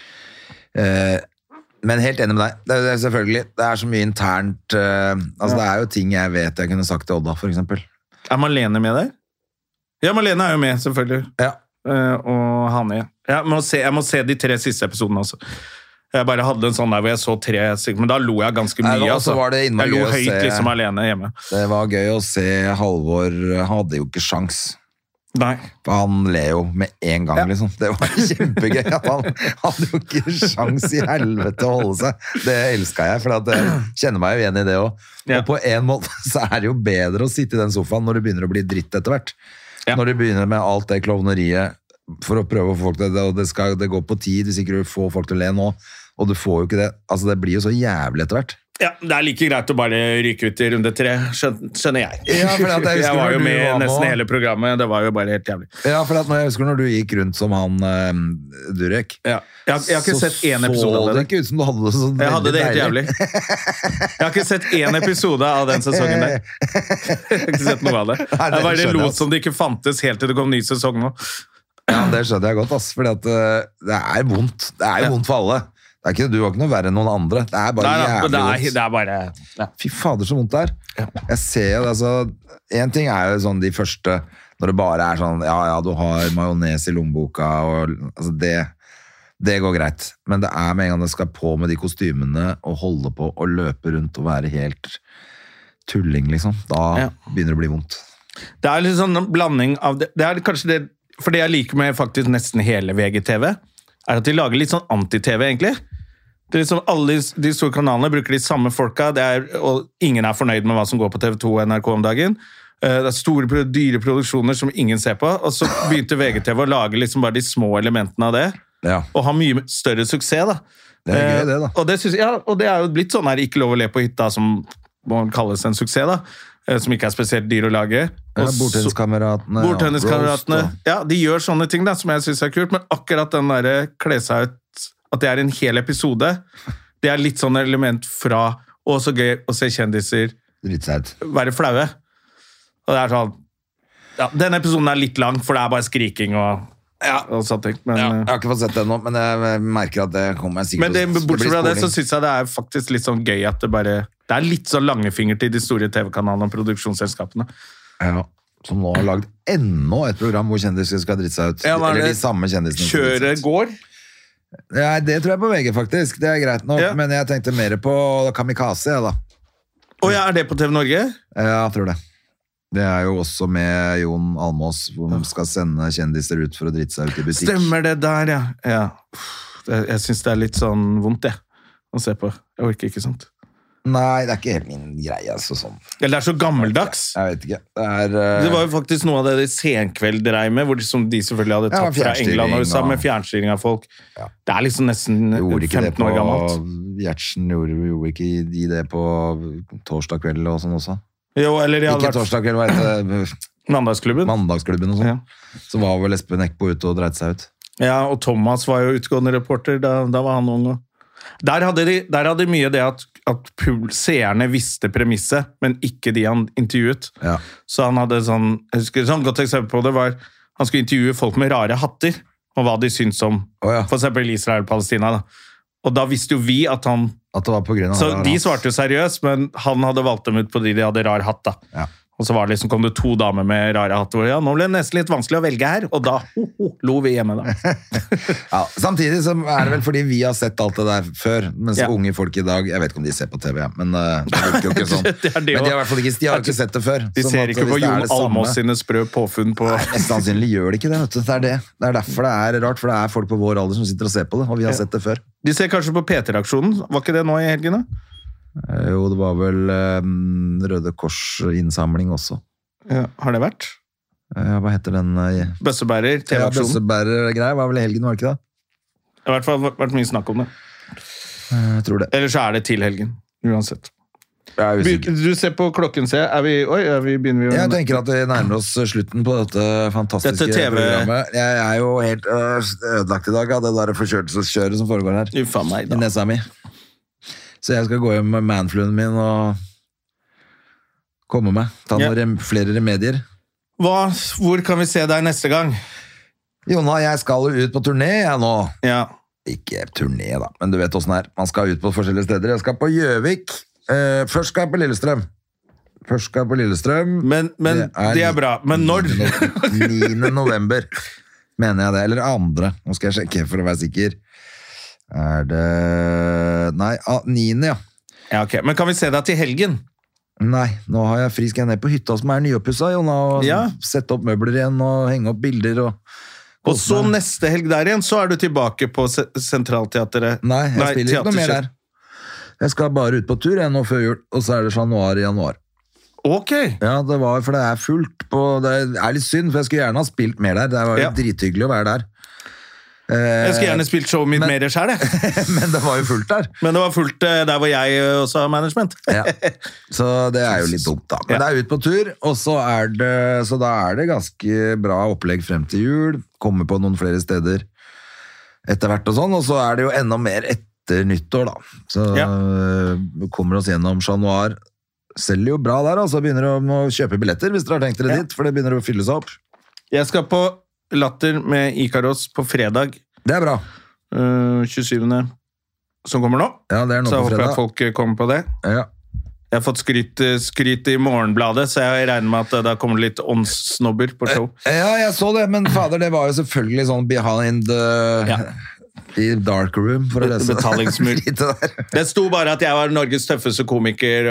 Men helt enig med deg. Det er selvfølgelig, det er så mye internt. Det er jo ting jeg vet jeg kunne sagt til Odda, for eksempel. Er Malene med der? Ja, Malene er jo med, selvfølgelig. Ja. Og Hanne. Jeg må se de 3 siste episodene også. Jeg bare hadde en sånn der hvor jeg så 3 stykker, men da lo jeg ganske mye. Jeg lo høyt liksom alene hjemme. Det var gøy å se Halvor, hadde jo ikke sjans. Nei. For han ler jo med en gang, liksom. Det var kjempegøy. Han hadde jo ikke sjans i helvete å holde seg. Det elsket jeg, for jeg kjenner meg jo igjen i det også. Ja. Og på en måte så er det jo bedre å sitte i den sofaen når det begynner å bli dritt etter hvert. Ja. Når du begynner med alt det klovneriet for å prøve å få folk til det, og det går på tid hvis ikke du får folk til å le nå. Og du får jo ikke det. Altså, det blir jo så jævlig etter hvert. Ja, det like greit å bare ryke ut I runde 3, skjønner jeg. Ja, for at jeg var jo med I nesten hele programmet, det var jo bare helt jævlig. Ja, for at jeg husker når du gikk rundt som han Durek. Ja. Jeg har ikke sett en episode av det. Så det ikke ut som du hadde det så jeg hadde det helt jævlig. Jeg har ikke sett en episode av den sesongen der. Jeg har ikke sett noe av det. Jeg bare lot som det ikke fantes helt til det kom ny sesong nå. Ja, det skjønner jeg godt, fordi at det vondt. Det jo vondt for alle. Det ikke, du har ikke noe verre enn noen andre. Det bare jævlig vondt. Det bare... Ja. Fy fader, så vondt det Ja. Jeg ser jo det, altså... En ting jo sånn de første, når det bare sånn, ja, du har majones I lommeboka, og altså det går greit. Men det med en gang det skal på med de kostymene, og holde på, og løpe rundt, og være helt tulling, liksom. Da begynner det å bli vondt. Det litt sånn en blanding av... Det kanskje det... For det jeg liker med faktisk nesten hele VGTV, at de lager litt sånn anti-TV, egentlig. Det liksom alle de store kanalene bruker de samme folka, og ingen fornøyd med hva som går på TV2 og NRK om dagen. Det store, dyre produksjoner som ingen ser på, og så begynte VGTV å lage liksom bare de små elementene av det, og ha mye større suksess, da. Det gøy, det da. Og det jo blitt sånn her Ikke lov å le på hytta, som må kalles en suksess, da. Som ikke spesielt dyr å lage. Bordtenniskameratene. Ja, de gjør sånne ting da, som jeg synes kult, men akkurat den der kle seg ut, at det en hel episode, det litt sånn element fra, og så gøy å se kjendiser være flaue. Og det sånn, ja, den episoden litt lang, for det bare skriking og sånt ting. Men, jeg har ikke fått sett det nå, men jeg merker at det kommer sikkert men bortsett fra det, så synes jeg det faktisk litt sånn gøy at det litt sånn langefinger til de store TV-kanalene og produksjonsselskapene. Ja, som nå har lagd enda et program hvor kjendiser skal dritte seg ut. Eller de samme kjendisene. Kjøret går? Ja, det tror jeg på VG faktisk. Det greit nok, men jeg tenkte mer på Kamikaze, da. Det på TV Norge? Ja, jeg tror det. Det jo også med Jon Almaas, hvor de skal sende kjendiser ut for å dritte seg ut I butikk. Stemmer det der, ja. Jeg synes det litt sånn vondt, å se på. Jeg orker ikke sånt. Nei, det ikke helt min greie, altså sånn. Eller det så gammeldags. Jeg vet ikke. Det var jo faktisk noe av det senkveld dreiv med, hvor de selvfølgelig hadde tatt fra England og USA med fjernstyring av folk. Ja. Det liksom nesten 15 år gammelt. Gjertsen gjorde ikke de det på torsdag kveld og sånn også? Jo, eller ikke torsdag kveld, hva heter det? Mandagsklubben. Mandagsklubben og sånn. Ja. Så var vel Espen Eckbo ute og dreit seg ut. Ja, og Thomas var jo utgående reporter, da var han ung. Der hadde de mye det at seerne visste premisset, men ikke de han intervjuet. Ja. Så han hadde sånn, jeg husker sånn godt eksempel på det var, han skulle intervjue folk med rare hatter, og hva de syntes om, for eksempel Israel og Palestina. Da. Og da visste jo vi at han... At det var på grunn av så de svarte jo seriøst, men han hadde valgt dem ut på de hadde rar hatt da. Ja. Og så var det liksom, kom det 2 damer med rare hatter, og nå ble det nesten litt vanskelig å velge her, og da lo vi hjemme da. Ja, samtidig så det vel fordi vi har sett alt det der før, mens unge folk I dag, jeg vet ikke om de ser på TV, men det virker jo ikke sånn. Men de har I hvert fall ikke, de har ikke sett det før. De ser ikke på Jon Almaas sine sprø påfunn på... Nei, mest sannsynlig gjør de ikke det, vet du. Det det. Det derfor det rart, for det folk på vår alder som sitter og ser på det, og vi har sett det før. De ser kanskje på P3-aksjonen, var ikke det nå I helgen da? Jo, det var vel Røde Kors-innsamling også. Ja, har det vært? Ja, hva heter den? Bøssebærer, TV-aksjon. Ja, Bøssebærer-greier, var vel I helgen, var det ikke det? Det har I hvert fall vært mye snakk om det. Jeg tror det. Eller så det til helgen, uansett. Du ser på klokken, se. Begynner vi Jeg tenker at vi nærmer oss slutten på dette fantastiske programmet. Jeg jo helt ødelagt I dag av det der forkjølelseskjøret som foregår her. Uffa meg da. I nesa mi. Så jeg skal gå hjem med manfluen min og komme med. Ta noen flere remedier. Hvor kan vi se deg neste gang? Jonna, jeg skal jo ut på turné nå. Ja. Ikke turné da, men du vet hvordan det Man skal ut på forskjellige steder. Jeg skal på Gjøvik. Først skal jeg på Lillestrøm. Men det bra. Men når? 9. november, mener jeg det. Eller 2. Nå skal jeg sjekke for å være sikker. Det... Nei, 9. ja. Ja, ok. Men kan vi se deg til helgen? Nei, nå har jeg fri. Skal jeg ned på hytta som nyoppusset, Jonna, og sette opp møbler igjen og henge opp bilder og så neste helg der igjen, så du tilbake på Sentralteateret. Nei, jeg spiller ikke noe mer der. Jeg skal bare ut på tur nå før jul, og så det januar. Ok. Ja, det var, for det fullt på, det litt synd, for jeg skulle gjerne ha spilt mer der. Det var drithyggelig å være der. Jeg skulle gjerne spilt showet mitt mer selv, Men det var jo fullt der. Men det var fullt der hvor jeg også har management. Ja. Så det er jo litt dumt da. Men det er ut på tur, og så da er det ganske bra opplegg frem til jul. Kommer på noen flere steder etter hvert og sånn, og så er det jo enda mer etter nyttår da. Så kommer oss gjennom januar. Selger jo bra der, altså begynner å kjøpe billetter hvis dere har tenkt dere dit, for det begynner å fylle seg opp. Jeg skal på Latter med Ikaros på fredag. Det er bra. 27. som kommer nå. Ja, det er nå så på fredag. Så jeg håper at folk kommer på det. Ja. Jeg har fått skryt i Morgenbladet, så jeg regner med at da kommer det litt åndssnobber på show. Ja, jeg så det, men fader, det var jo selvfølgelig sånn behind i dark room for å lese betalingsmur. Det sto bare at jeg var Norges tøffeste komiker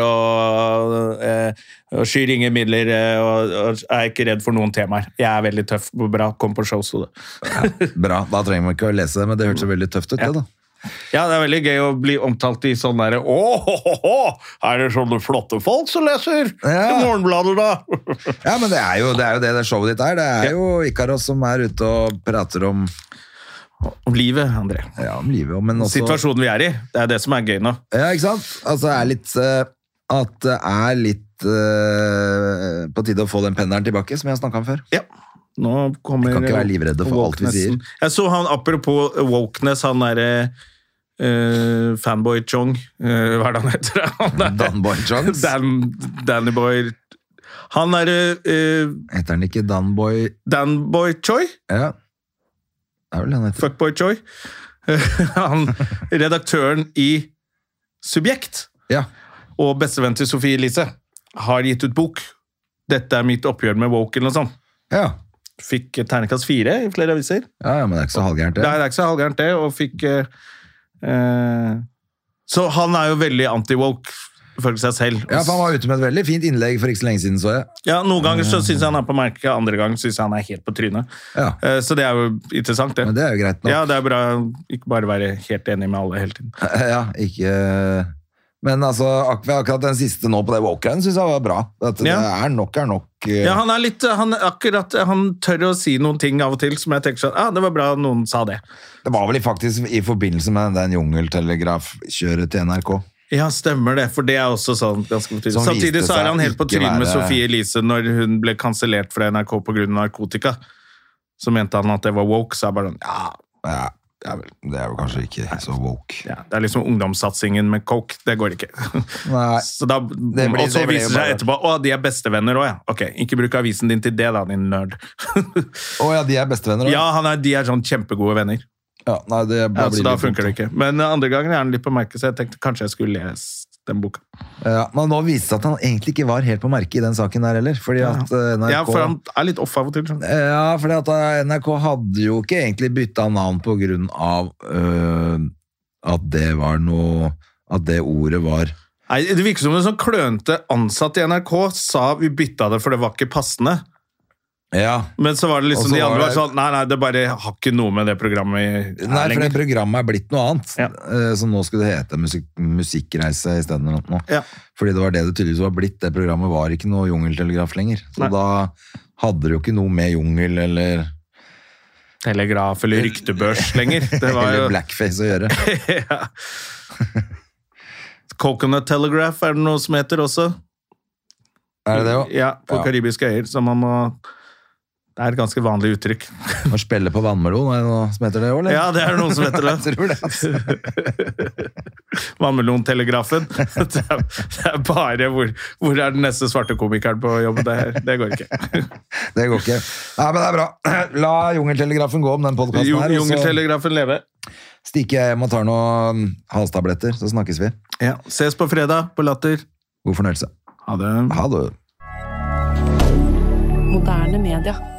og skyr ingen midler og er ikke redd for noen temaer. Jeg er veldig tøff og bra, kom på show, så det. Bra, da trenger man ikke å lese det, men det hørtes veldig tøft ut det da. Ja, det er veldig gøy å bli omtalt i sånn der er det sånne flotte folk som leser i Morgenbladet da? Ja, men det er jo det showet ditt er. Det er jo Ikaros som er ute og prater om livet, André. Ja, om livet, men også situasjonen vi er i. Det er det som er gøy nå. Ja, ikke sant? Altså, at det er litt på tide å få den pendelen tilbake, som jeg snakket om før. Ja. Nå kommer jeg kan ikke være livredde for alt vi sier. Jeg så han, apropos wokeness, han der Fanboy Chong, hva er det han heter? Danboy Chong? Dannyboy. Han heter han ikke Danboy Choi? Ja. Fuckboy Choi. Han, redaktøren i Subjekt og bestevenn til Sofie Elise har gitt ut bok. Dette er mitt oppgjør med woke eller noe sånt. Ja. Fikk terningkast 4 i flere aviser. Ja, men det er ikke så halvgærent det. Det er ikke så halvgærent det, og fikk så han er jo veldig anti-woke for seg selv. Ja, for han var ute med et veldig fint innlegg for ikke så lenge siden, så jeg. Ja, noen ganger så synes jeg han er på merket, andre ganger synes jeg han er helt på trynet. Ja. Så det er jo interessant det. Men det er jo greit nok. Ja, det er bra, ikke bare være helt enig med alle hele tiden. Ja, ikke... Men altså, akkurat den siste nå på det walkeren synes jeg var bra. At det er nok. Ja, han er litt, han tør å si noen ting av og til som jeg tenker sånn, det var bra noen sa det. Det var vel faktisk i forbindelse med den jungeltelegraf-kjøret til NRK. Ja, stemmer det, for det er også sånn ganske betydelig. Samtidig så er han helt på trynet med Sofie Elise når hun ble kansellert fra NRK på grunn av narkotika. Så mente han at det var woke, så er bare ja, det er jo kanskje ikke så woke. Ja, det er liksom ungdomssatsingen med coke, det går ikke. Nei. Så da, og så viser det seg etterpå, de er bestevenner også, ja. Ok, ikke bruk avisen din til det da, din nerd. Ja, de er bestevenner også? Ja, de er sånn kjempegode venner. Ja, nei, så da funker det ikke. Men andre gangen er han litt på merket, så jeg tenkte kanskje jeg skulle lese den boka. Ja, men nå viste det at han egentlig ikke var helt på merket i den saken der heller, fordi at NRK... Ja, for han er litt off av og til. Sånn. Ja, fordi at NRK hadde jo ikke egentlig byttet navn på grunn av at det var noe... At det ordet var... Nei, det virker som en sånn klønete ansatt i NRK sa vi byttet det for det var ikke passende. Ja. Men så var det liksom de andre var sånn, nei, det bare har ikke noe med det programmet Nei, for det programmet er blitt noe annet. Ja. Så nå skulle det hete musikkreise i stedet eller noe. Ja. Fordi det var det tydeligvis var blitt. Det programmet var ikke noe jungeltelegraf lenger. Så da hadde det jo ikke noe med jungel eller... Telegraf eller ryktebørs lenger. Det var eller blackface å gjøre. Ja. Coconut Telegraph er det noe som heter også. Er det det også? Ja, på karibiske øyer, så man må... Det er et ganske vanlig uttrykk. Å spille på vannmelon, er det noe som heter det også, eller? Ja, det er noen som heter det. Jeg tror det, altså. Vannmelontelegrafen. Det er bare hvor er den neste svarte komikeren på jobb? Det går ikke. Det går ikke. Nei, men det er bra. La jungeltelegrafen gå om den podcasten her. Jungeltelegrafen leve. Stikker jeg hjem og tar noen halstabletter, så snakkes vi. Ja, ses på fredag på Latter. God fornøyelse. Ha det. Ha det. Moderne media.